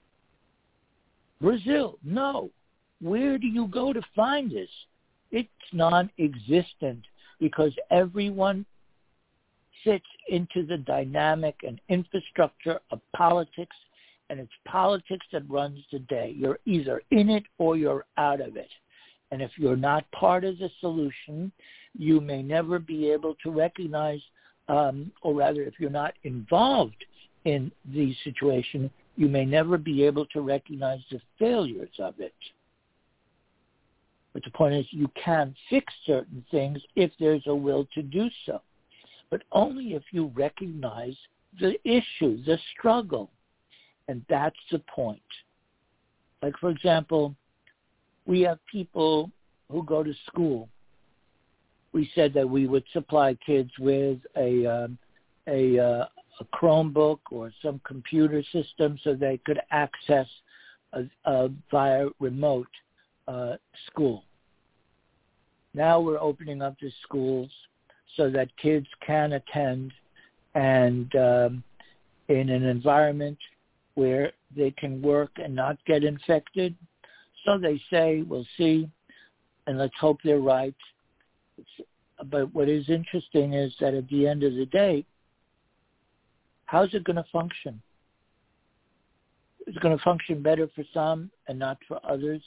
Brazil? No. Where do you go to find this? It's non-existent because everyone fits into the dynamic and infrastructure of politics, and it's politics that runs the day. You're either in it or you're out of it. And if you're not part of the solution, you may never be able to recognize, or rather, if you're not involved in the situation, you may never be able to recognize the failures of it. But the point is, you can fix certain things if there's a will to do so, but only if you recognize the issue, the struggle. And that's the point. Like, for example, we have people who go to school. We said that we would supply kids with a Chromebook or some computer system so they could access via remote school. Now we're opening up the schools so that kids can attend and in an environment where they can work and not get infected. So they say, we'll see, and let's hope they're right. But what is interesting is that at the end of the day, how's it going to function? Is it going to function better for some and not for others?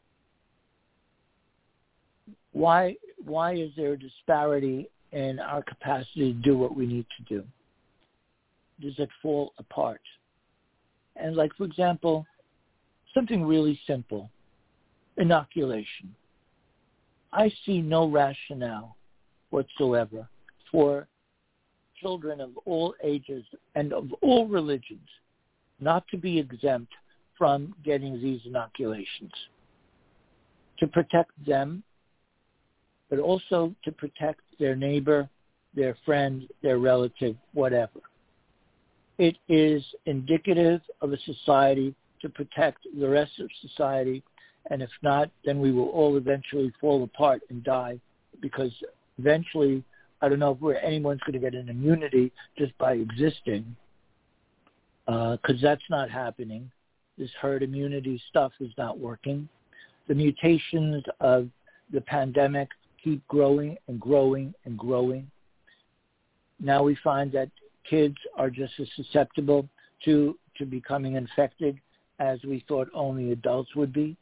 Why is there a disparity in our capacity to do what we need to do? Does it fall apart? And like, for example, something really simple, inoculation. I see no rationale whatsoever for children of all ages and of all religions not to be exempt from getting these inoculations, to protect them, but also to protect their neighbor, their friend, their relative, whatever. It is indicative of a society to protect the rest of society, and if not, then we will all eventually fall apart and die, because eventually, I don't know if anyone's going to get an immunity just by existing, because that's not happening. This herd immunity stuff is not working. The mutations of the pandemic keep growing and growing and growing. Now we find that kids are just as susceptible to becoming infected as we thought only adults would be.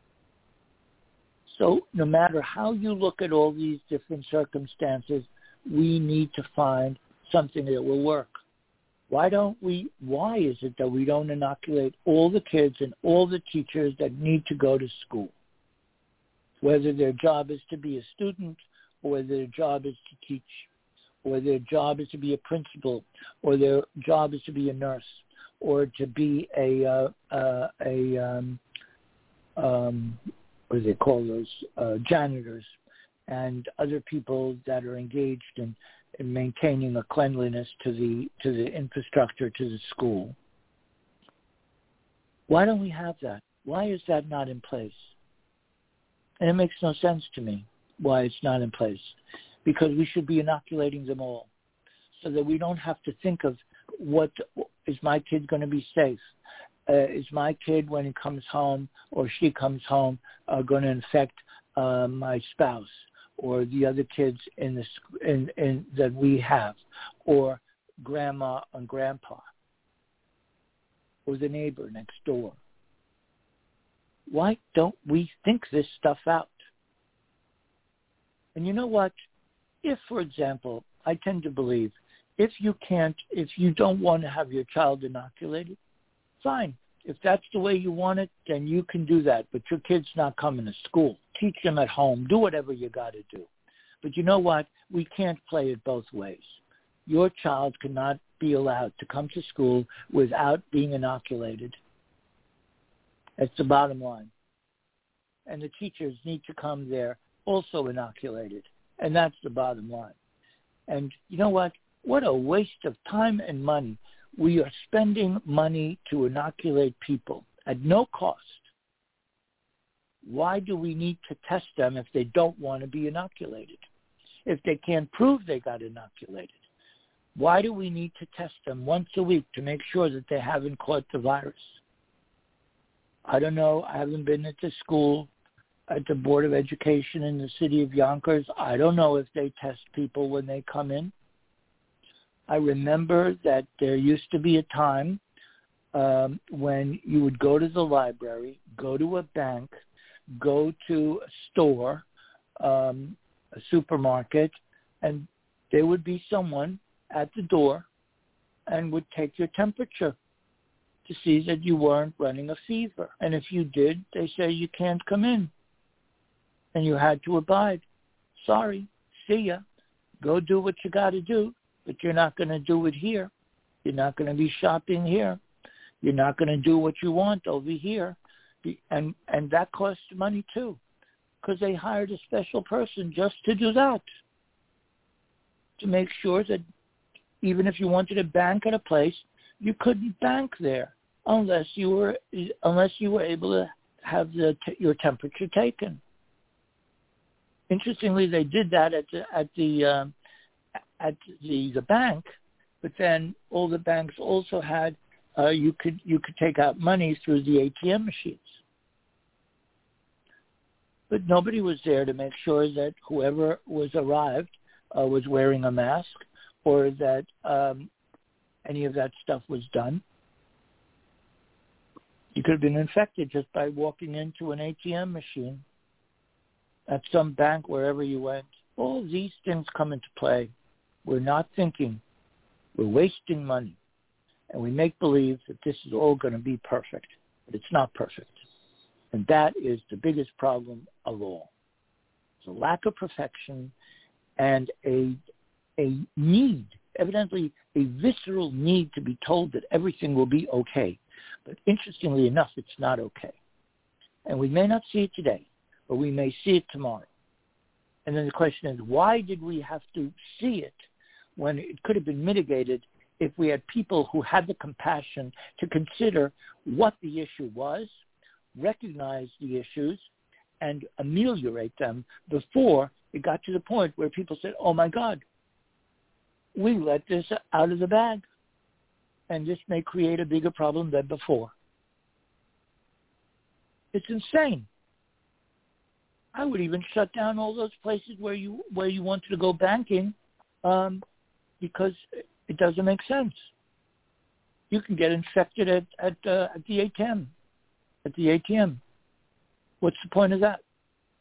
So no matter how you look at all these different circumstances, we need to find something that will work. Why is it that we don't inoculate all the kids and all the teachers that need to go to school? Whether their job is to be a student, or whether their job is to teach, or their job is to be a principal, or their job is to be a nurse, or to be what do they call those, janitors, and other people that are engaged in maintaining a cleanliness to the infrastructure, to the school. Why don't we have that? Why is that not in place? And it makes no sense to me why it's not in place, because we should be inoculating them all so that we don't have to think of is my kid going to be safe? Is my kid, when he comes home or she comes home, going to infect my spouse or the other kids in that we have, or grandma and grandpa, or the neighbor next door? Why don't we think this stuff out? And you know what? If, for example, I tend to believe if you don't want to have your child inoculated, fine. If that's the way you want it, then you can do that. But your kid's not coming to school. Teach them at home. Do whatever you got to do. But you know what? We can't play it both ways. Your child cannot be allowed to come to school without being inoculated. That's the bottom line. And the teachers need to come there also inoculated. And that's the bottom line. And you know what? What a waste of time and money. We are spending money to inoculate people at no cost. Why do we need to test them if they don't want to be inoculated? If they can't prove they got inoculated? Why do we need to test them once a week to make sure that they haven't caught the virus? I don't know. I haven't been at the school, at the Board of Education in the city of Yonkers. I don't know if they test people when they come in. I remember that there used to be a time when you would go to the library, go to a bank, go to a store, a supermarket, and there would be someone at the door and would take your temperature to see that you weren't running a fever. And if you did, they say you can't come in. And you had to abide. Sorry, see ya. Go do what you got to do, but you're not going to do it here. You're not going to be shopping here. You're not going to do what you want over here. And that costs money too, because they hired a special person just to do that, to make sure that even if you wanted to bank at a place, you couldn't bank there unless you were able to have your temperature taken. Interestingly, they did that at the bank, but then all the banks also had you could take out money through the ATM machines. But nobody was there to make sure that whoever was arrived was wearing a mask, or that any of that stuff was done. You could have been infected just by walking into an ATM machine at some bank, wherever you went. All these things come into play. We're not thinking. We're wasting money. And we make believe that this is all going to be perfect. But it's not perfect. And that is the biggest problem of all. It's a lack of perfection and a need, evidently a visceral need to be told that everything will be okay. But interestingly enough, it's not okay. And we may not see it today, but we may see it tomorrow. And then the question is, why did we have to see it when it could have been mitigated if we had people who had the compassion to consider what the issue was, recognize the issues, and ameliorate them before it got to the point where people said, oh, my God, we let this out of the bag, and this may create a bigger problem than before. It's insane. I would even shut down all those places where you wanted to go banking because it doesn't make sense. You can get infected at the ATM. At the ATM. What's the point of that?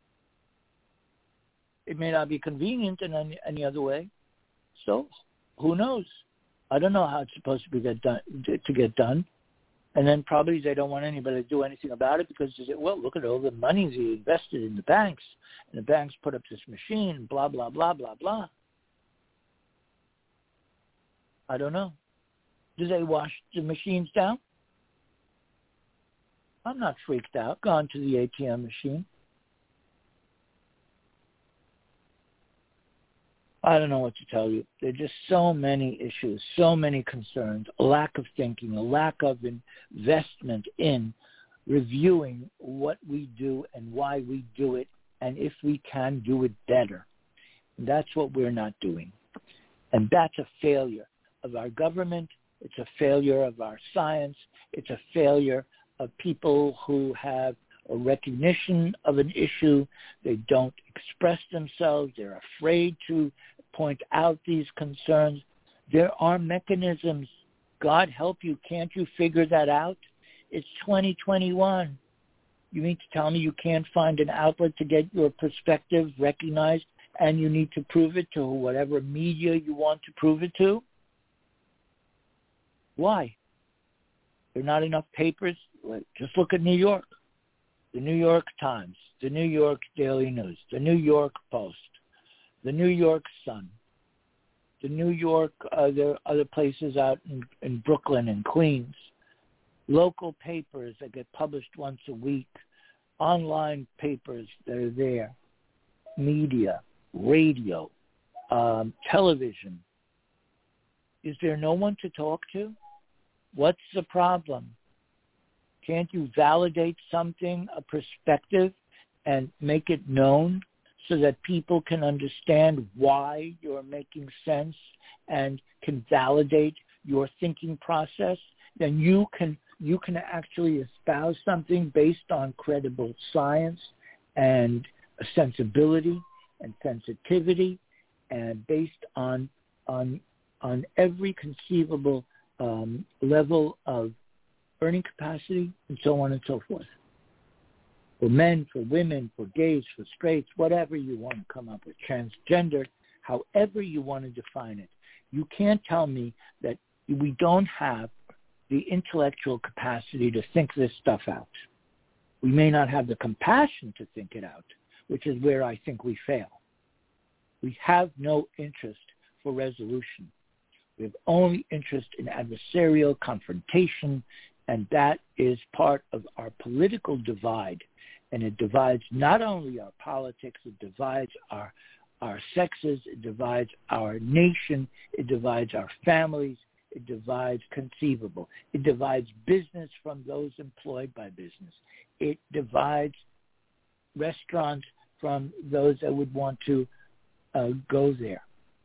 It may not be convenient in any other way. So who knows? I don't know how it's supposed to get done. And then probably they don't want anybody to do anything about it because they say, well, look at all the money they invested in the banks. And the banks put up this machine, blah, blah, blah, blah, blah. I don't know. Do they wash the machines down? I'm not freaked out. Gone to the ATM machine. I don't know what to tell you. There are just so many issues, so many concerns, a lack of thinking, a lack of investment in reviewing what we do and why we do it, and if we can do it better. And that's what we're not doing. And that's a failure of our government. It's a failure of our science. It's a failure of people who have a recognition of an issue. They don't express themselves. They're afraid to point out these concerns. There are mechanisms. God help you. Can't you figure that out? It's 2021. You mean to tell me you can't find an outlet to get your perspective recognized and you need to prove it to whatever media you want to prove it to? Why? There are not enough papers? Just look at New York. The New York Times, the New York Daily News, the New York Post, the New York Sun, the New York, there are other places out in Brooklyn and Queens, local papers that get published once a week, online papers that are there, media, radio, television. Is there no one to talk to? What's the problem? Can't you validate something, a perspective, and make it known so that people can understand why you're making sense and can validate your thinking process? Then you can actually espouse something based on credible science and sensibility and sensitivity and based on every conceivable level of earning capacity, and so on and so forth. For men, for women, for gays, for straights, whatever you want to come up with, transgender, however you want to define it. You can't tell me that we don't have the intellectual capacity to think this stuff out. We may not have the compassion to think it out, which is where I think we fail. We have no interest for resolution. We have only interest in adversarial confrontation, and that is part of our political divide. And it divides not only our politics, it divides our sexes, it divides our nation, it divides our families, it divides conceivable. It divides business from those employed by business. It divides restaurants from those that would want to go there.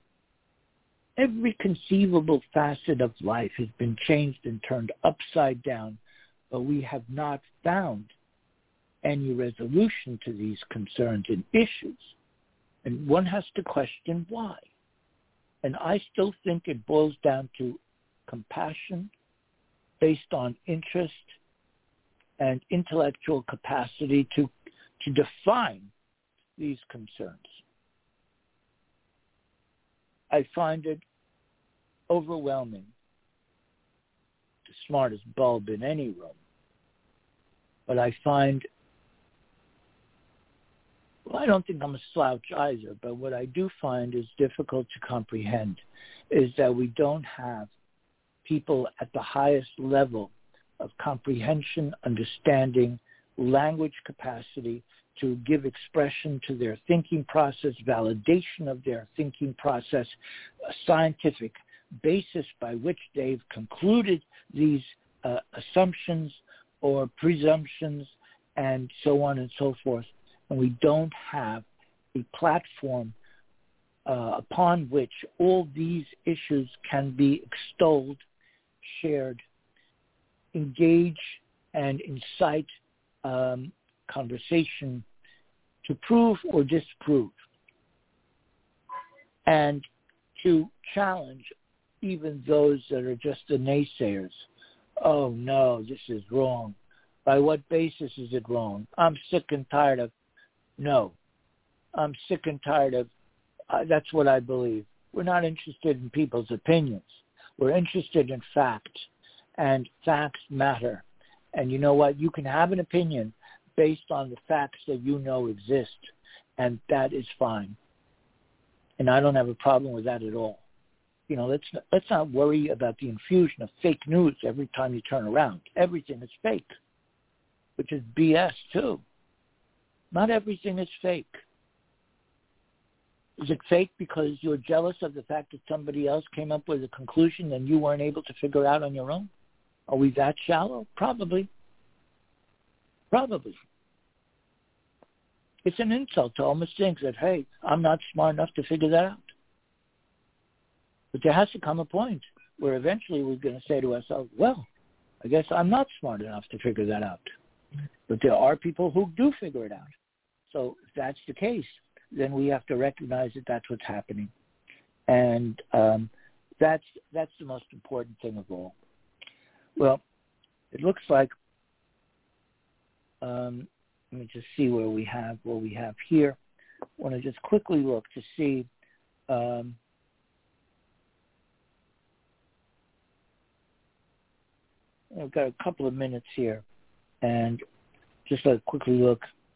Every conceivable facet of life has been changed and turned upside down, but we have not found any resolution to these concerns and issues. And one has to question why. And I still think it boils down to compassion based on interest and intellectual capacity to define these concerns. I find it overwhelming, the smartest bulb in any room. But I find, well, I don't think I'm a slouch either, but what I do find is difficult to comprehend is that we don't have people at the highest level of comprehension, understanding, language capacity to give expression to their thinking process, validation of their thinking process, scientific basis by which they've concluded these assumptions or presumptions and so on and so forth. And we don't have a platform upon which all these issues can be extolled, shared, engage, and incite conversation to prove or disprove, and to challenge even those that are just the naysayers. Oh, no, this is wrong. By what basis is it wrong? I'm sick and tired of, no. I'm sick and tired of, that's what I believe. We're not interested in people's opinions. We're interested in fact, and facts matter. And you know what? You can have an opinion based on the facts that you know exist, and that is fine. And I don't have a problem with that at all. You know, let's not worry about the infusion of fake news every time you turn around. Everything is fake, which is BS too. Not everything is fake. Is it fake because you're jealous of the fact that somebody else came up with a conclusion and you weren't able to figure out on your own? Are we that shallow? Probably. Probably. It's an insult to almost think that, hey, I'm not smart enough to figure that out. But there has to come a point where eventually we're going to say to ourselves, well, I guess I'm not smart enough to figure that out. But there are people who do figure it out. So if that's the case, then we have to recognize that that's what's happening. And that's the most important thing of all. Well, it looks like, let me just see what we have here. I want to just quickly look to see I've got a couple of minutes here, and just let quickly look.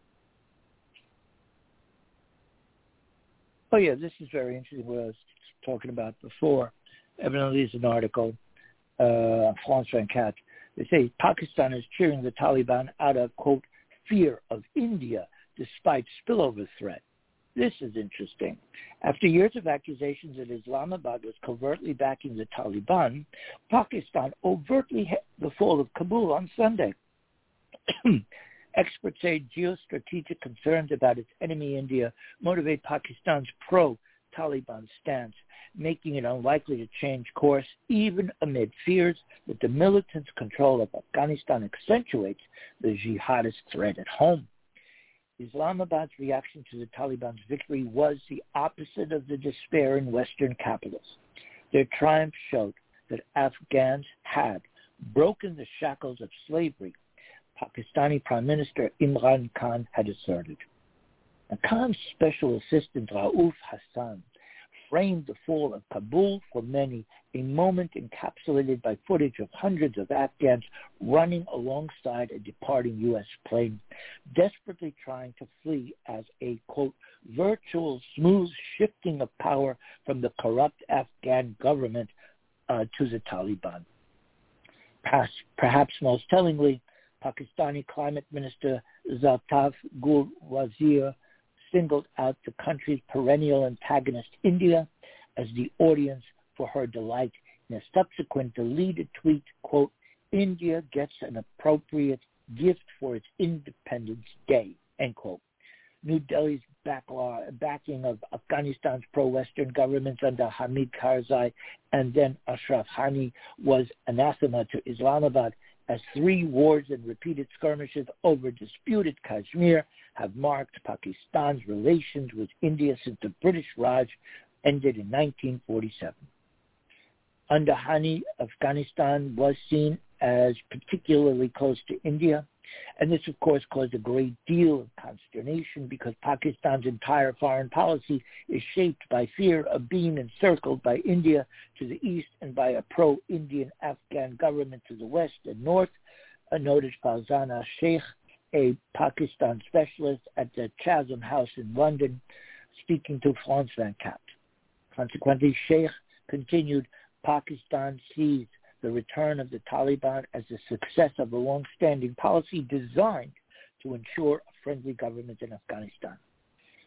Oh, yeah, this is very interesting, what I was talking about before. Evidently, it's an article, France 24. They say Pakistan is cheering the Taliban out of, quote, fear of India despite spillover threat. This is interesting. After years of accusations that Islamabad was covertly backing the Taliban, Pakistan overtly hit the fall of Kabul on Sunday. Experts say geostrategic concerns about its enemy India motivate Pakistan's pro-Taliban stance, making it unlikely to change course even amid fears that the militants' control of Afghanistan accentuates the jihadist threat at home. Islamabad's reaction to the Taliban's victory was the opposite of the despair in Western capitals. Their triumph showed that Afghans had broken the shackles of slavery, Pakistani Prime Minister Imran Khan had asserted. Khan's special assistant Rauf Hassan framed the fall of Kabul for many a moment encapsulated by footage of hundreds of Afghans running alongside a departing U.S. plane, desperately trying to flee as a, quote, virtual smooth shifting of power from the corrupt Afghan government to the Taliban. Perhaps most tellingly, Pakistani Climate Minister Zaltaf Gul Wazir singled out the country's perennial antagonist, India, as the audience for her delight in a subsequent deleted tweet, quote, India gets an appropriate gift for its Independence Day, end quote. New Delhi's backing of Afghanistan's pro-Western governments under Hamid Karzai and then Ashraf Ghani was anathema to Islamabad, as 3 wars and repeated skirmishes over disputed Kashmir have marked Pakistan's relations with India since the British Raj ended in 1947. Under Ghani, Afghanistan was seen as particularly close to India, and this, of course, caused a great deal of consternation because Pakistan's entire foreign policy is shaped by fear of being encircled by India to the east and by a pro-Indian Afghan government to the west and north, noted Farzana Sheikh, a Pakistan specialist at the Chatham House in London, speaking to France 24. Consequently, Sheikh continued, Pakistan sees the return of the Taliban as the success of a long-standing policy designed to ensure a friendly government in Afghanistan.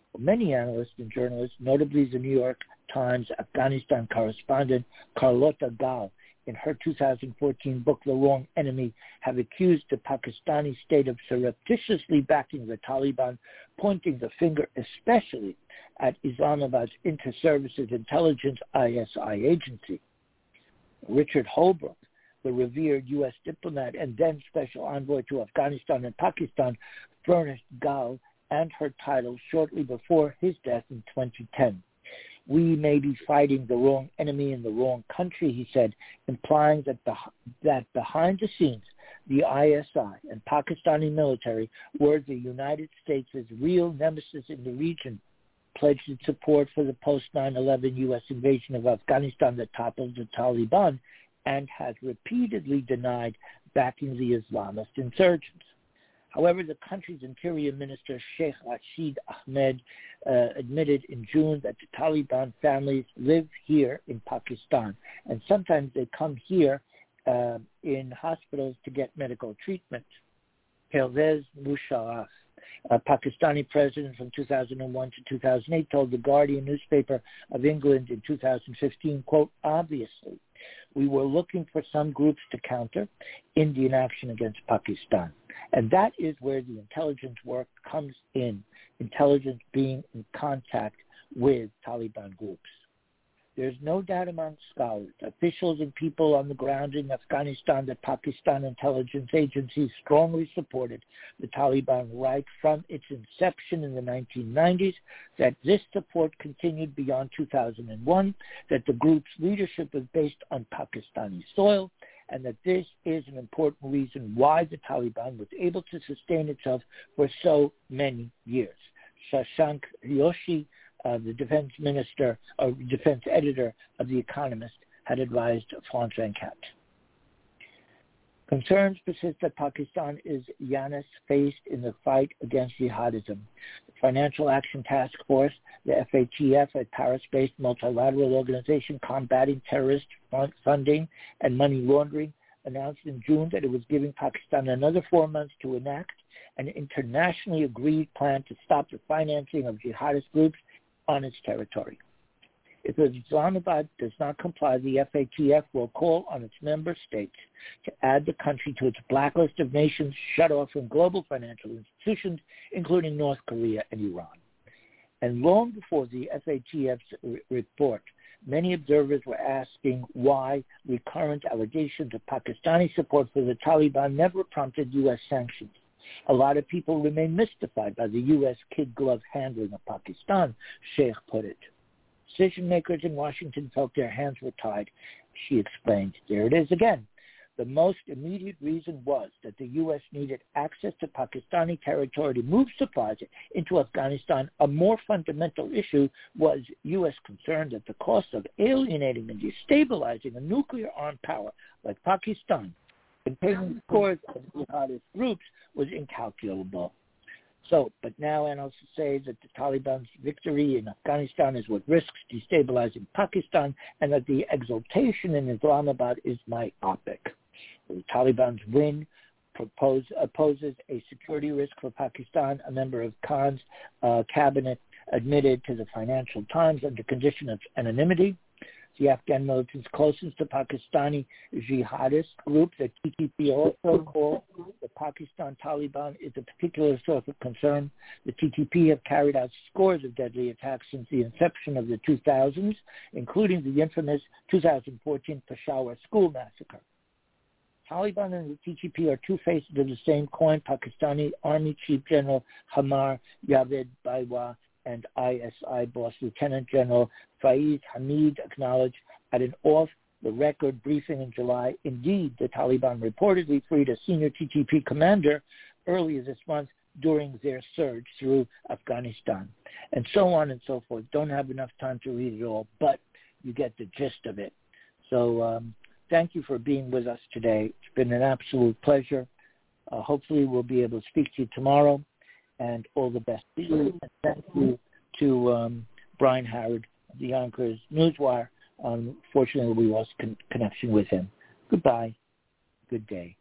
Many analysts and journalists, notably the New York Times Afghanistan correspondent Carlota Gal, in her 2014 book, The Wrong Enemy, have accused the Pakistani state of surreptitiously backing the Taliban, pointing the finger especially at Islamabad's Inter-Services Intelligence ISI agency. Richard Holbrooke, the revered U.S. diplomat and then special envoy to Afghanistan and Pakistan, furnished Gal and her title shortly before his death in 2010. We may be fighting the wrong enemy in the wrong country, he said, implying that behind the scenes, the ISI and Pakistani military were the United States' real nemesis in the region, pledged its support for the post-9/11 U.S. invasion of Afghanistan that toppled the Taliban, and has repeatedly denied backing the Islamist insurgents. However, the country's Interior Minister Sheikh Rashid Ahmed admitted in June that the Taliban families live here in Pakistan, and sometimes they come here in hospitals to get medical treatment. Pervez Musharraf, a Pakistani president from 2001 to 2008, told the Guardian newspaper of England in 2015, quote, obviously, we were looking for some groups to counter Indian action against Pakistan. And that is where the intelligence work comes in, intelligence being in contact with Taliban groups. There's no doubt among scholars, officials, and people on the ground in Afghanistan that Pakistan intelligence agencies strongly supported the Taliban right from its inception in the 1990s, that this support continued beyond 2001, that the group's leadership was based on Pakistani soil, and that this is an important reason why the Taliban was able to sustain itself for so many years. Shashank Joshi, the defense minister, or defense editor of The Economist, had advised France 24. Concerns persist that Pakistan is Yanis faced in the fight against jihadism. The Financial Action Task Force, the FATF, a Paris-based multilateral organization combating terrorist funding and money laundering, announced in June that it was giving Pakistan another 4 months to enact an internationally agreed plan to stop the financing of jihadist groups on its territory. If Islamabad does not comply, the FATF will call on its member states to add the country to its blacklist of nations shut off from global financial institutions, including North Korea and Iran. And long before the FATF's report, many observers were asking why recurrent allegations of Pakistani support for the Taliban never prompted U.S. sanctions. A lot of people remain mystified by the U.S. kid-glove handling of Pakistan, Sheikh put it. Decision makers in Washington felt their hands were tied, she explained. There it is again. The most immediate reason was that the U.S. needed access to Pakistani territory to move supplies into Afghanistan. A more fundamental issue was U.S. concern that the cost of alienating and destabilizing a nuclear-armed power like Pakistan, containing scores of jihadist groups, was incalculable. So, but now analysts say that the Taliban's victory in Afghanistan is what risks destabilizing Pakistan, and that the exultation in Islamabad is myopic. The Taliban's win poses a security risk for Pakistan, a member of Khan's cabinet admitted to the Financial Times under condition of anonymity. The Afghan militants closest to Pakistani jihadist group, the TTP, also called the Pakistan Taliban, is a particular source of concern. The TTP have carried out scores of deadly attacks since the inception of the 2000s, including the infamous 2014 Peshawar school massacre. Taliban and the TTP are two faces of the same coin. Pakistani Army Chief General Hamar Javed Bajwa and ISI boss Lieutenant General Faiz Hamid acknowledged at an off-the-record briefing in July. Indeed, the Taliban reportedly freed a senior TTP commander earlier this month during their surge through Afghanistan, and so on and so forth. Don't have enough time to read it all, but you get the gist of it. So thank you for being with us today. It's been an absolute pleasure. Hopefully we'll be able to speak to you tomorrow. And all the best to you. And thank you to Brian Harrod of the Yonkers Newswire. Unfortunately, we lost connection with him. Goodbye. Good day.